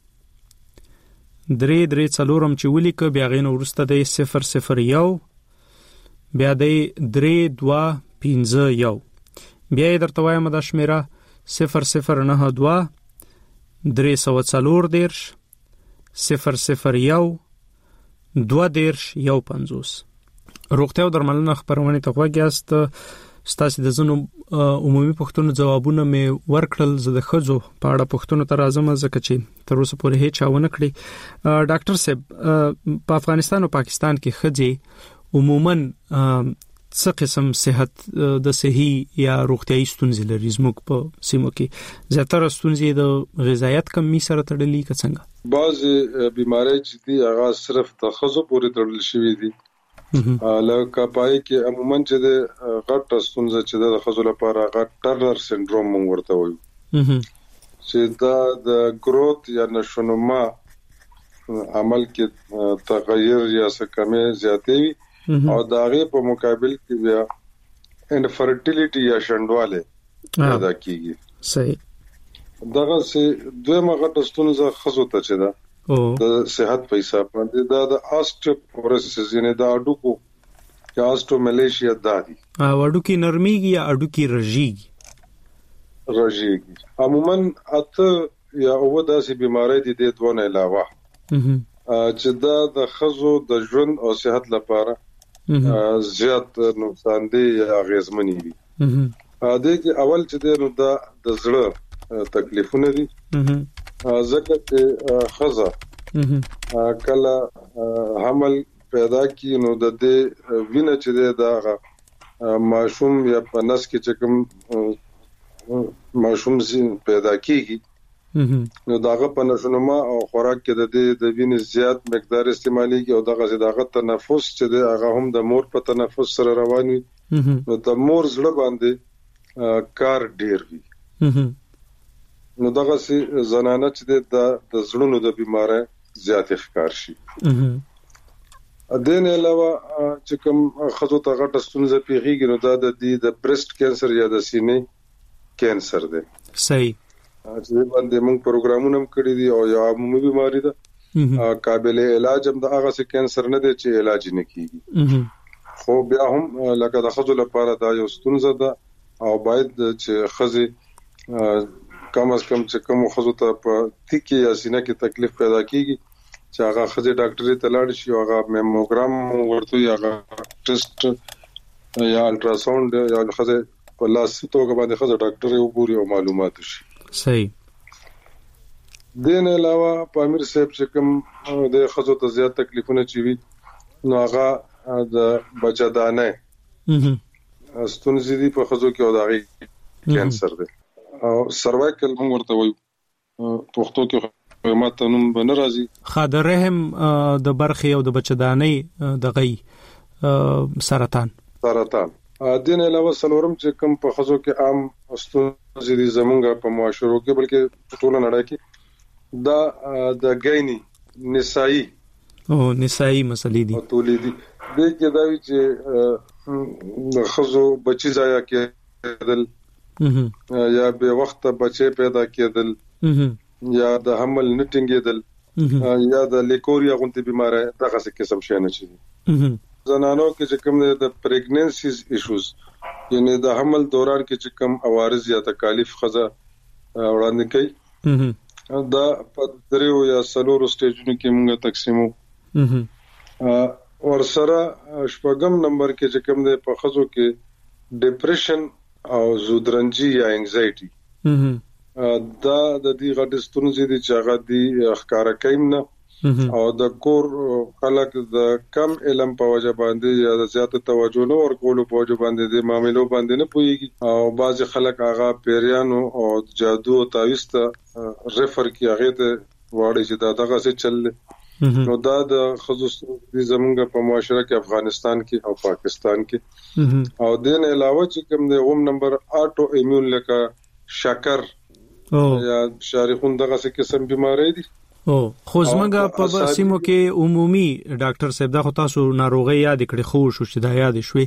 درې درې څلورم چې ولیک بیا غین ورسته دی صفر صفر یو بیا دی درې دوه پنځه یو بیا درته وایم د شمیره صفر صفر نه دوه درې سو څلور دیرش صفر صفر یو دوه دیرش یو پنځوس. روغتیا او درملنه خبرونه ته وګیاست. ستاسو د زنو عمومي پوښتنو ځوابونه مې ورکړل. زه د خځو په اړه پوښتنو ته راځم ځکه چې تر اوسه پورې هیڅ چاونه کړی. ډاکټر صاحب په افغانستان او پاکستان کې خځې عموماً څه قسم صحت د صحي یا روغتيایي ستونزې لري؟ زموږ په سیمو کې زیاتره ستونزې د غذایت کمی سره تړلې که څنګه؟ بعض بیماری چې دي هغه صرف د خزو پورې تړل شوی دي. لکه پای کې عموما چې د غټ ستونزه چې د خزو لپاره غټ ټرنر سنډروم موږ ورته وایو چې دا د گروث یا نشونما عمل کې تغیر یا څه کمی زیاتې وي او داغه په مقابل کې بیا انفرټیلیټي یا شندواله پیدا کیږي. صحیح. دغه سه دویمه غټه ستونزه خزو ته چې ده د صحت په حساب باندې دا د آستیوپوروسس یعنی دا اډوکو یا آستوملیشیا دادي. ا وډوکی نرمیږي یا اډوکی رژیږي؟ رژیږي. عموما اته یا او داسې بیماری دي د دوه علاوه چې دا د خزو د ژوند او صحت لپاره زیات نقصان دي یا اغیزمنې دي. ا دې کې اول چې نو دا د زړه تکلیفونه دي ځکه چې خزه کله حمل پیدا کی نو د دې وینه چې دا ماشوم یا پنس کې چې کوم ماشوم زین پیدا کیږي نو داغه په نشونما او خوراک کې د دې د وینې زیات مقدار استعمالي او دغه دغه تنفس چې هغه هم د مور په تنفس سره روان وي نو د مور زړه باندې کار ډیر وي نو دغه سي زنانه چې د زړونو د بیماری زیات ښکار شي. دین علاوه چې کوم خزو ته غټه ستونزه پیږي نو دا د دې د برست کینسر یا د سینې کینسر دی. صحیح. چې باندې موږ پروګرامونه هم کړی دي او یو عمومي بیماری ده قابل علاج هم د هغه سي کینسر نه دی چې علاج نه کیږي خو بیا هم لکه د خزو لپاره دا یو ستونزه ده او باید چې خزي کم از کم چې کوم خزو ته په تیکي یا سینه کې تکلیف پیدا کیږي چې هغه خزي ډاکټري ته لاړ شي او هغه میموګرام ورته یا ټیسټ یا الټراساوند یا خزي په لاس توګه باندې خزه ډاکټر یو ګوري او معلومات شي. صحیح. دین علاوه په امیر صاحب چې کوم د خزو ته زیات تکلیفونه چي وي نو هغه د بچدانه ستونزې دي په خزو کې او داغي کینسر دی او سروایکل موږ ورته وایو پښتو کې ماته نوم بن راځي خادر رحم د برخي او د بچدانه د غي سرطان سرطان دین علاوه سلورم چې کوم په خزو کې عام ستونزې دي زمونږ په معاشرو کې بلکې ټول نړۍ کې دا د غینی نسائی او نسائی مسلې دي تولیدي د کې دا وی چې خزو بچی ځای کېدل یا به وخت بچي پیدا کېدل یا د حمل نټینګېدل یا د لیکوریا غونټي بیماری دغه څه قسم شي نه چي زنانو کې چې کوم د پریګننسیز ایشوز یعنی د حمل دوران کې چې کوم عوارض یا تکالیف خزه وړاندې کوي دا په دریو یا سلورو سټیجونو کې موږ تقسیمو اور سره شپږم نمبر کې چې کوم د په خزو کې ډیپریشن او زودرنجي یا انګزایټي دا د دې غټ ستونزې دي چې هغه دي ښکارا کيم نه او د کور خلک د کم علم په وجه باندې یا د زیات توجه نه ورکولو په وجه باندې د معاملو باندې نه پويږي او بعض خلک هغه پیریانو او جادو او تعویذ ته ریفر کی هغه ته واړي چې دا دغه څه چل نو دا د خصوصي زمونږ په معاشره کې افغانستان کې او پاکستان کې او دین علاوه چې کوم د اوم نمبر آټو ایمیون لکه شکر یا شارخون دغه څه قسم بیماری دي او خو زمونږ په سیمو کې عمومي ډاکټر صاحب دا خو تاسو ناروغي یاد کړی خو شو چې دا یاد شوي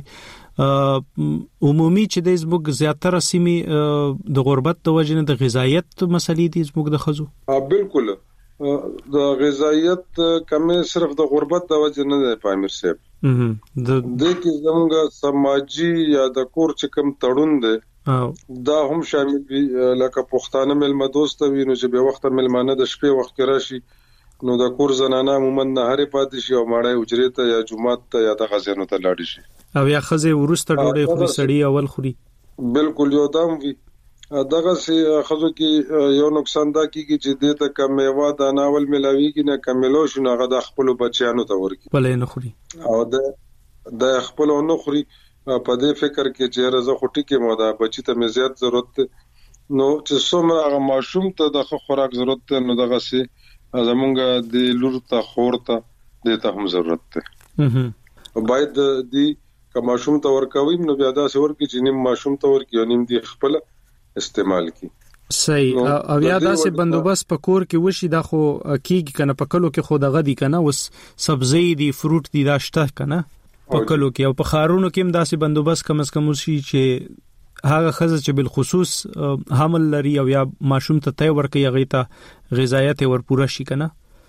عمومي چې د زموږ زیاتره سیمې د غربت د وجې نه د غذایت مسلې دي زموږ د خزو بالکل د غذایت کمې صرف د غربت د وجې نه ده پامیر صاحب د دې کې زموږ سماجی یا د کور چې کم تړون ده دا هم شامل وي لکه پښتانه ملما دوست وي نو چې به وخت ملمانه د شپې وخت راشي نو د کور زنانه عموما نه هرې پاتې شي او ماړی اجرې ته یا جمعات ته یا د غزنو ته لاړ شي او یا خزه ورسته ډوډۍ خوري سړی اول خوري بالکل یو دام وي دغه سي خزو کې یو نقصان دا کیږي چې د ته کم میوه د ناول ملاويږي نه کملو شو نه غدا خپل بچیانو ته ورکی بلې نه خوري او د د خپل نه خوري په دې فکر کې چې رزه خټي کې مودا بچی ته مې زیات ضرورت نو چې څومره هغه ماشوم ته د خوراک ضرورت نو دغه سي زمونږ د لور ته خور ته د ته هم ضرورت ده باید د که ماشوم ته ورکوي نو بیا دا څور کې چې نیم ماشوم ته ورکي نیم دی خپل استعمال کی صحیح او یا داسې بندوبست په کور کې وشي دا خو کیږي کنه په کلو کې خو دغه دی کنه وس سبزی دی فروټ دی دا شته کنه په کلو کې او په خارونو کې هم داسې بندوبست کم از کم وشي چې هغه خزه چې بل خصوص حمل لري او یا ماشوم ته تای ورکي هغه ته غذایت ور پوره شي کنه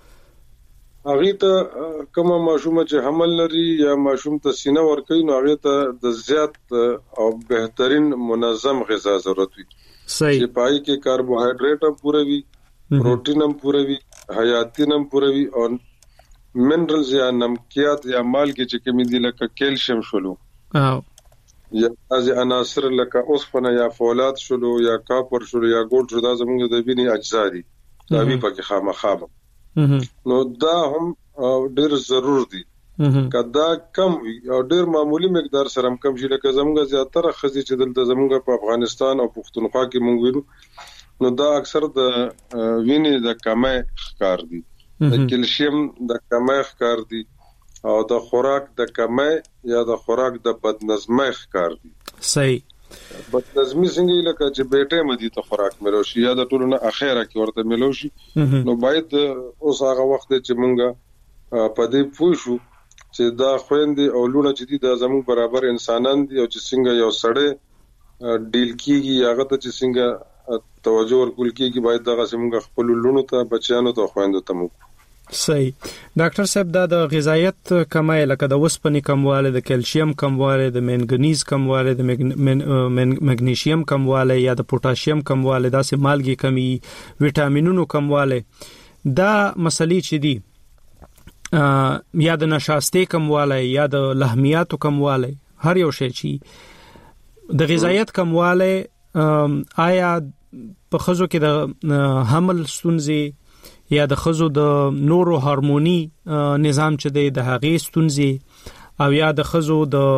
هغه ته کوم ماشوم چې حمل لري یا ماشوم ته سینه ورکي نو هغه ته د زیات او بهترین منظم غذا ضرورت وي صحیح چې پای کې کاربوهایډریټ هم پوره وي پروتین هم پوره وي حیاتین هم پوره وي او منرالز یا نمکیات یا مالګي چې کوم دي لکه کیلشیم شلو او یا از عناصر لکه اوسپنه یا فولاد شلو یا کاپر شلو یا ګولډ شلو دا زموږ د وینې اجزا دي دا به پکې خامخا نو دا هم ډېر ضرور دي کدا کم او ډېر معمولی مقدار سره کم شي لکه زموږ زیاتره خزي چې دلته زموږ په افغانستان او پښتونخوا کې مونږ وینو نو دا اکثر د وینې د کمه ښکار دي د کیلشیم د کمه ښکار دي او د خوراک د کمه یا د خوراک د بدنظمۍ ښکار دي صحیح بدنظمي څنګه لکه چې بیٹه مدي ته خوراک ملو شي یا د ټولو نه اخیره کې ورته ملو شي نو باید اوس هغه وخت چې مونږه په دې پوه شو چې دا خويندې او لونه چې دي د زموږ برابر انسانان دي او چې څنګه یو سړی ډیل کیږي هغه ته چې څنګه توجه ورکول کیږي باید دغه څنګه خپل لونو ته بچیانو ته خويندو ته مو صحیح ډاکټر صاحب دا د غذایت کمای لکه د وسپنې کمواله د کیلشیم کمواله د منګنیز کمواله د مګنیشیم کمواله یا د پوتاشیم کمواله دا سه مالګي کمی وټامینونو کمواله دا مسلې چې دي یا د نشاسته کمواله یا د لحمیاتو کمواله هر یو شی چې د غذایت کمواله آیا په خزو کې د حمل ستونزې یا د خزو د نورو هورموني نظام چې دی د هغې ستونزې او یا د خزو د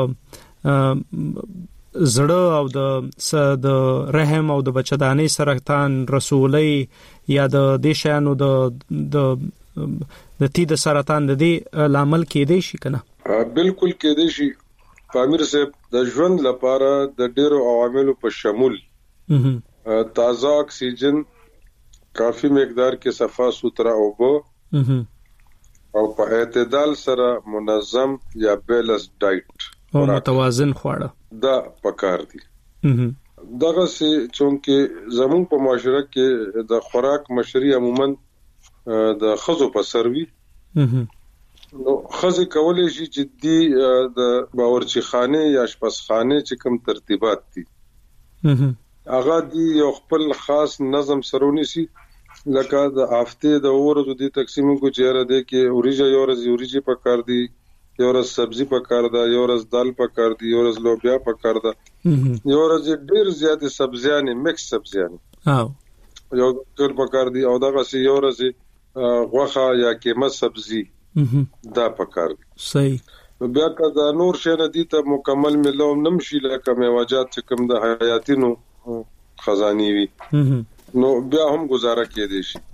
زړه او د د رحم او د بچدانۍ سرطان رسولي یا د دې شانو د د د تی د سرطان د دې لامل کېدی شي کنه بالکل کېدی شي پامیر صاحب د ژوند لپاره د ډیرو عواملو په شمول تازه اکسیجن کافی مقدار کې صفا سوترا اوبو او په اعتدال سره منظم یا بیلنس ډایټ او متوازن خواړه دا پکار دي دغه سي چونکه زمون په معاشره کې د خوراک مشري عموما د خزو په سروي نو خزي کولای شي چې دی د باورچی خانه یا شپسخانه چې کوم ترتیبات دي هغه دی یو خپل خاص نظم سرونی سي لکه د هفته د اورو د تقسیم کو چیرې ده کې اوریجا یو ورځ اوریجی په کار دی یو ورځ سبزی په کار ده یو ورځ دال په کار دی یو ورځ لوبیا په کار ده یو ورځ ډیر زیات سبزیانه مکس سبزیانه او یو ټول په کار دی او دغه سی یو ورځ غوخه یا کیمه سبزی دا په کار دی صحیح بیا که دا نور شي نه دي ته مکمل ملو نمشي لکه میوجات چې کوم د حیاتینو خزانی وي نو بیا هم گزاره کېدی شي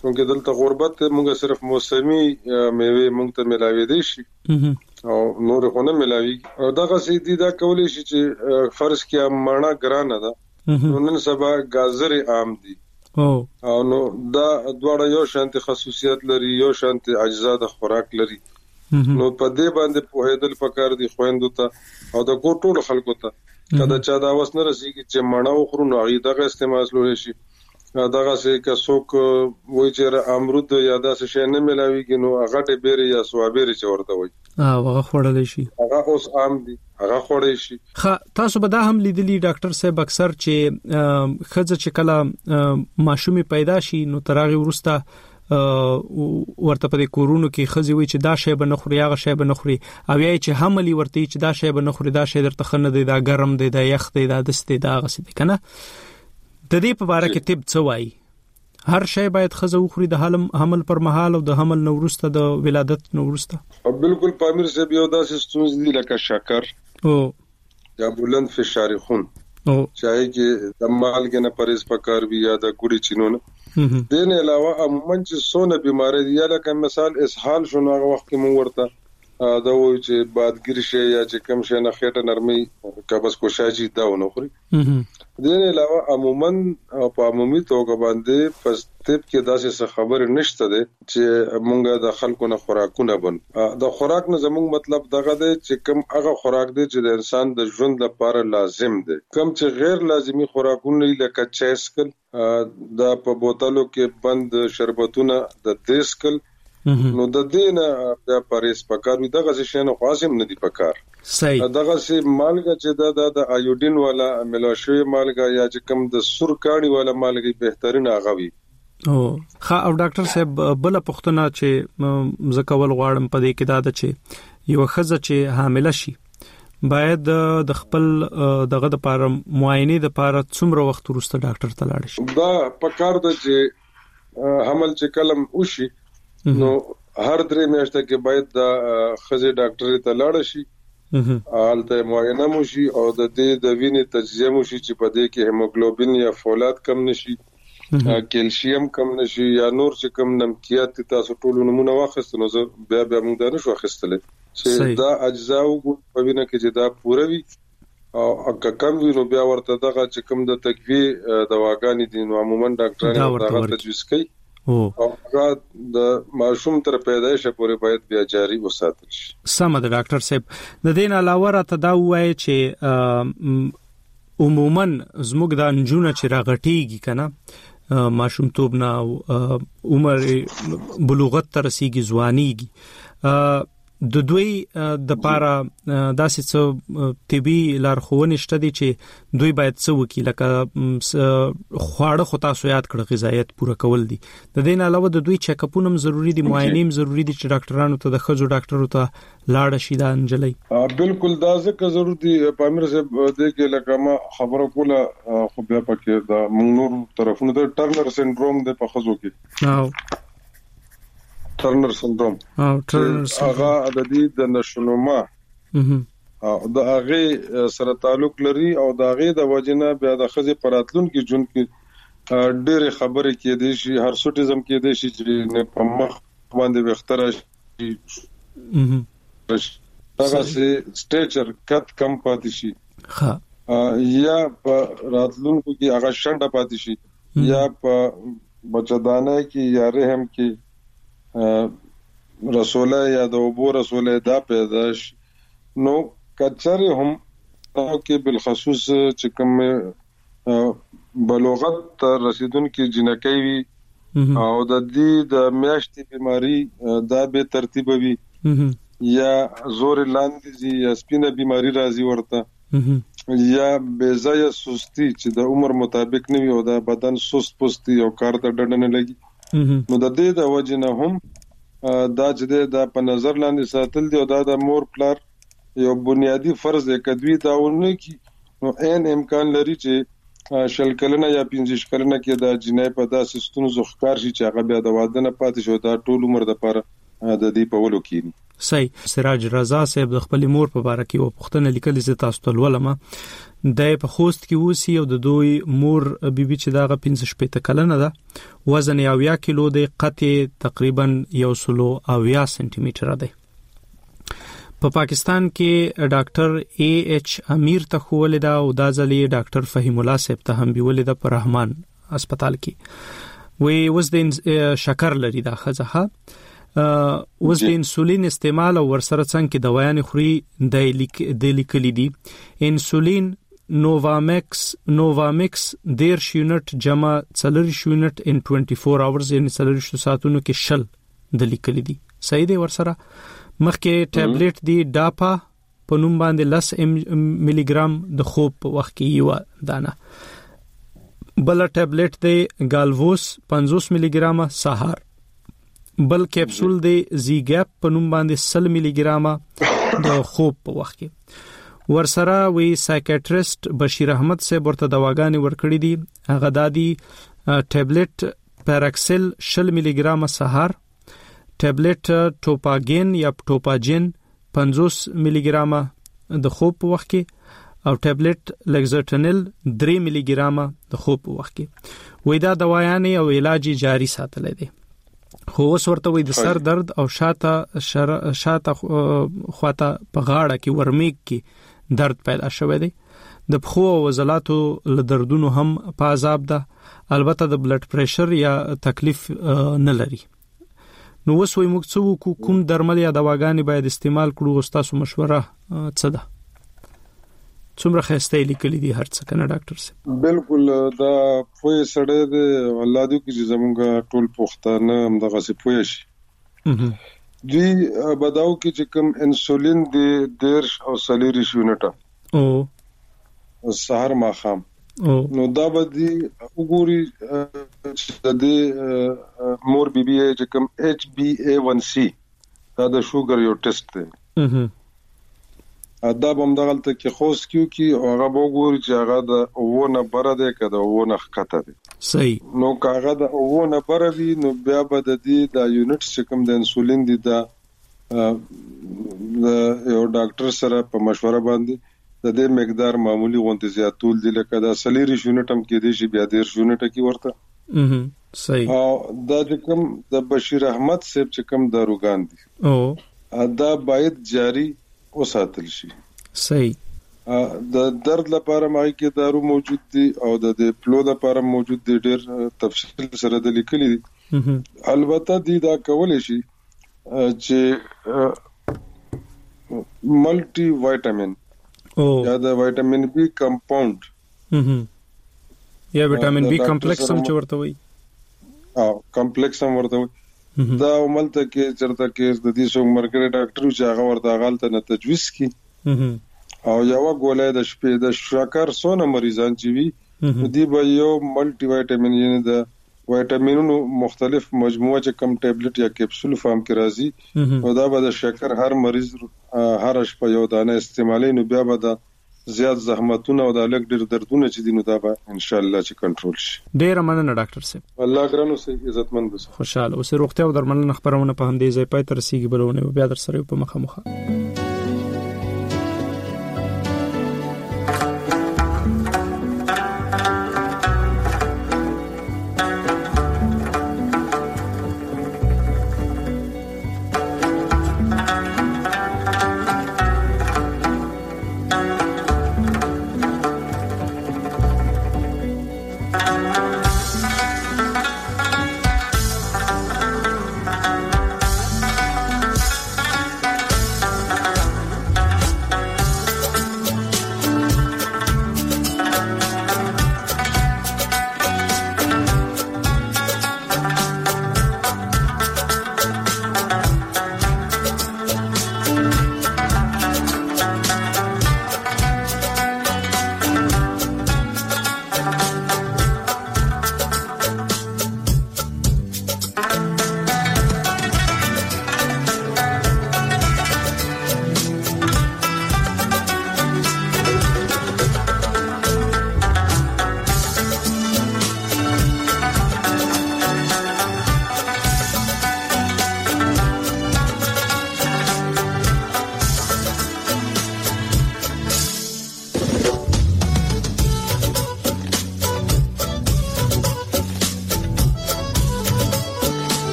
څنګه دلته غربت موږ صرف موسمي میوه موږ ته ملاوي دي شي او نور خونه ملاوي او دغه سيدي دا کولای شي چې فرض کې ماڼه ګرانه ده نن سبا گازر عام دي او نو دا دواړه یو شانتي خصوصیت لري یو شانتي اجزا د خوراک لري نو په دې باندې په هیدل پکار دي خويندو ته او د ګوټول خلکو ته کله چا دا وسنه رسیږي چې ماڼه وخورو نو هغه دغه استعمال لوري شي دغه څه که څوک وایي چې امرود یا داسې شی نه ملاويږي نو هغه ټي بیري یا سوابيري چورته وایي هغه خوړل شي هغه اوس عام دي هغه خوړل شي خا تاسو به دا هم لیدلی ډاکټر صاحب اکثر چې خځه چې کله ماشومي پیدا شي نو ترغه ورسته ورته په کورونو کې خځې وي چې دا شی به نه خوري هغه شی به نه خوري او یا چې حملي ورته چې دا شی به نه خوري دا شی درته خنه دی دا ګرم دی دا یخ دی دا دسته دا غسه دی کنه د دې په اړه کې طب څه وایي هر شی باید خزه وخوري د حمل پر مهال او د حمل نو ورسته د ولادت نو ورسته بالکل پامیر صاحب یو داسې ستونزې دي لکه شکر او یا بلند فشار خون او چاهي چې د مالګ نه پرهیز پکار وي یا د ګوړي چینونه دین علاوه عموما چې سونه بيماري دي لکه مثال اسهال شونه وخت کې مو ورته دا وایي چې بادګیر شي یا چې کم شي نه خېټه نرمي قبض کوشاشي دا ونه خوري دین علاوه عموما په عمومي توګه باندې فستيب کې داسې خبر نشته ده چې مونږه د خلکو نه خوراکونه بن د خوراک نه زموږ مطلب دغه ده چې کم هغه خوراک دی چې د انسان د ژوند لپاره لازم دی کم چې غیر لازمي خوراکونه لکه چایسکل دا په بوتلو کې بند شربتونه د دیسکل نو د دینه د پاریس پکار وي دغه شي نه خاصم نه دی پکار صحیح دغه سي مالګه چې د د ایوډین والا ملوشوي مالګه یا چې کم د سور کاڼي والا مالګه بهترین اغوي او خا او ډاکټر صاحب بل پختنه چې زکول غواړم په دې کې دا ده چې یو خزه چې حامله شي باید د خپل دغه د پاره معاینه د پاره څومره وخت وروسته ډاکټر ته لاړ شي دا پکار ده چې حمل چې کلم وشي نو هر درې میاشتې کې باید د خزه ډاکټر ته لاړ شي حالته معاینه مو شي او د دې د وینې تجزیه مو شي چې په دې کې هیموګلوبین یا فولاد کم نشي کیلشیم کم نشي یا نور چې کم نمکیات تاسو ټول نمونه واخیستنو زه بیا بیا موږ دا نشو اخیستل چې دا اجزا او په وینه کې چې دا پوره وي او که کم وي نو بیا ورته دغه چې کم د تقویه دواګانې دي نو عموما ډاکټرانو دا تجویز کوي او هغه د ماشوم تر پیدایش پورې باید بیا جاری وساتل شي سم د ډاکټر صاحب د دین علاوه راته دا وایي چې عموما زموږ د انجونه چې راغټيږي کنه ماشوم توب نه عمر بلوغت تر رسیدي ځوانيږي د دوی د پاره داسې څه طبي لارښوونې شته دي چې دوی باید څه وکړي لکه خواړه خو تاسو یاد کړئ غذایت پوره کول دي د دې نه علاوه د دوی چیک اپونه هم ضروری دي معاینې هم ضروری دي چې ډاکټرانو ته د خځو ډاکټرو ته لاړ شي دا انجلې بالکل دا ځکه ضروري دي پامیر صاحب دې کې لکه ما خبرو کوله خو بیا پکې دا موږ نور طرفونو د ټرنر سنډروم د په خځو کې او ټرنر سندروم او ټرنر هغه د دې د نشونما او د هغه سره تعلق لري او د هغه د وجنه بیا د خزه پراتلون کې جون کې ډېر خبرې کې دي شي هر سوټیزم کې دي شي چې نه په مخ باندې وختره شي هغه سي سټیچر کټ کم پاتې شي ها یا په راتلون کې هغه شنډه پاتې شي یا په بچدانه کې یا رحم کې رسوله یا د ابو رسوله دا پیدا شي نو کچره هم کې بالخصوص چې کوم بلوغت تر رسیدون کې جنکۍ وي او د دې د میاشتې بيماري دا به ترتیب وي یا زور لاندې یا سپینه بيماري راځي ورته یا بیزای سستی چې د عمر مطابق نه وي او د بدن سست پستی او کار ته ډډ نه لګي نو د دې د وجنه هم دا چې د په نظر لاندې ساتل دي او دا د مور پلار یو بنیادی فرض دی کدوی داونه کی نو ان امکان لري چې شل کلنه یا پنځه کلنه کې د جنای په داسې ستونزو ښکار شي چې هغه بیا د واده نه پاتې شو دا ټول عمر د پر د دې په ولو کې صحیح. سراج رضا صاحب د خپل مور په باره کې و پښتنه لیکلي ز تاسو ته ولما د په خوست کې وسی او د دوی مور بیبي چې داغه پنځه شپږ کلنه ده وزن یې اویا کیلو دی قطع تقریبا یو سلو اویا سنټي میټر دی. په پا پاکستان کې ډاکټر ای ایچ امیر ته خولې دا او د ځلې ډاکټر فهیم الله صاحب ته هم بیولې د پر رحمان هسپتال کې وی وز د شکر لري دا خزه وز د انسولین استعمال او ورسره څنګه کې دوايان خوري د لیک د لیکلي دي انسولین نووامکس نووامکس دیر یونټ جمع څلور یونټ ان چوبیس اورز یعنی څلور ساعتونو کې شل د لیکلي دي. صحیح دی. ورسره مخکې ټابلیټ دی ډاپا په نوم باندې لس ملي ګرام د خوب په وخت کې یو دانه بل ټابلیټ دی ګالووس پنځوس ملي ګرام سهار بل کیپسول دی زی ګاپ په نوم باندې سل ملي ګرام د خوب په وخت کې ورسره وی سایکیاټریست بشیر احمد صاحب ورته دواګانې ورکړې دي هغه دادي ټابلیټ پیراکسل شل ملي ګرام سهار ټابلیټ ټوپاګین یا ټوپاجین پنځوس ملي ګرام د خوب په وخت کې او ټابلیټ لګزټنل درې ملي ګرام د خوب په وخت کې وې دا دوايانې او علاج جاری ساتل دي. خو اوس ورته وې د سر درد او شاته شاته خواته په غاړه کې ورمیک کې درد پیدا شوی دی. د پخو او عضلاتو له دردونو هم په عذاب ده. البته د بلډ پریشر یا تکلیف نه لري. نو اوس وای موږ څو کوم درمل یا دواګانې باید استعمال کړو او تاسو مشوره څه ده؟ څومره خسته لیکلي دي هر څه کنه ډاکټر صاحب؟ بالکل دا پوهه سره د الله دې کې زمونږ ټول پښتانه هم دغه څه پوهه شي دوی بداو کې چې کوم انسولین دی ډیر او سلیری یونټه او سحر ماخام نو دا بدی وګوري چې د مور بي بي چې کوم ایچ بي اے ون سی دا د شوګر یو ټیسټ دی دا بم دغلته کې خوست کیو کې هغه وګوري چې هغه د وونه بره دی کده وونه خطه دی. صحیح. نو هغه د وونه بره وی نو بیا به د دې د یونټ چې کوم د انسولین دی دا یو ډاکټر سره په مشوره باندې د دې مقدار معمولی غونډه زیاتول دي لکه دا سلیری یونټ هم کې دي چې بیا ډیر یونټ کې ورته اها صحیح. او دا د کوم د بشیر احمد صاحب چې کوم داروګان دي او دا باید جاری وساتل شي. صحیح. د درد لپاره مای کې دارو موجود دي او د پلو لپاره موجود دي ډیر تفصیل سره د لیکلي دي. البته دي دا کول شي چې ملټي وایټامین او یا د وایټامین بی کمپاوند یا وایټامین بی کمپلیکس هم ورته وي او کمپلیکس هم ورته وي دا عملته کې چرته کې د دې څو مرګره ډاکټر چې هغه ورته غلطه نه تجویز کی او یو غولې د شپې د شکر سونه مریضان چې وي دي به یو ملټي وایټامین یعنی د وایټامینونو مختلف مجموعه چې کم ټابلیټ یا کیپسول فارم کې راځي او دا به د شکر هر مریض هر شپه یو دانه استعمالي نو بیا به د زیات زحمتونه او د لګ ډیر دردونه چې دینو دا به ان شاء الله چې کنټرول شي. ډیر مننه ډاکټر صاحب. الله ګرانو سي عزتمن بس. خوشاله اوسه. روغتیا او درملنه خبرونه په همدې ځای پای تر سیګي بلونه بیا در سره په مخه مخه.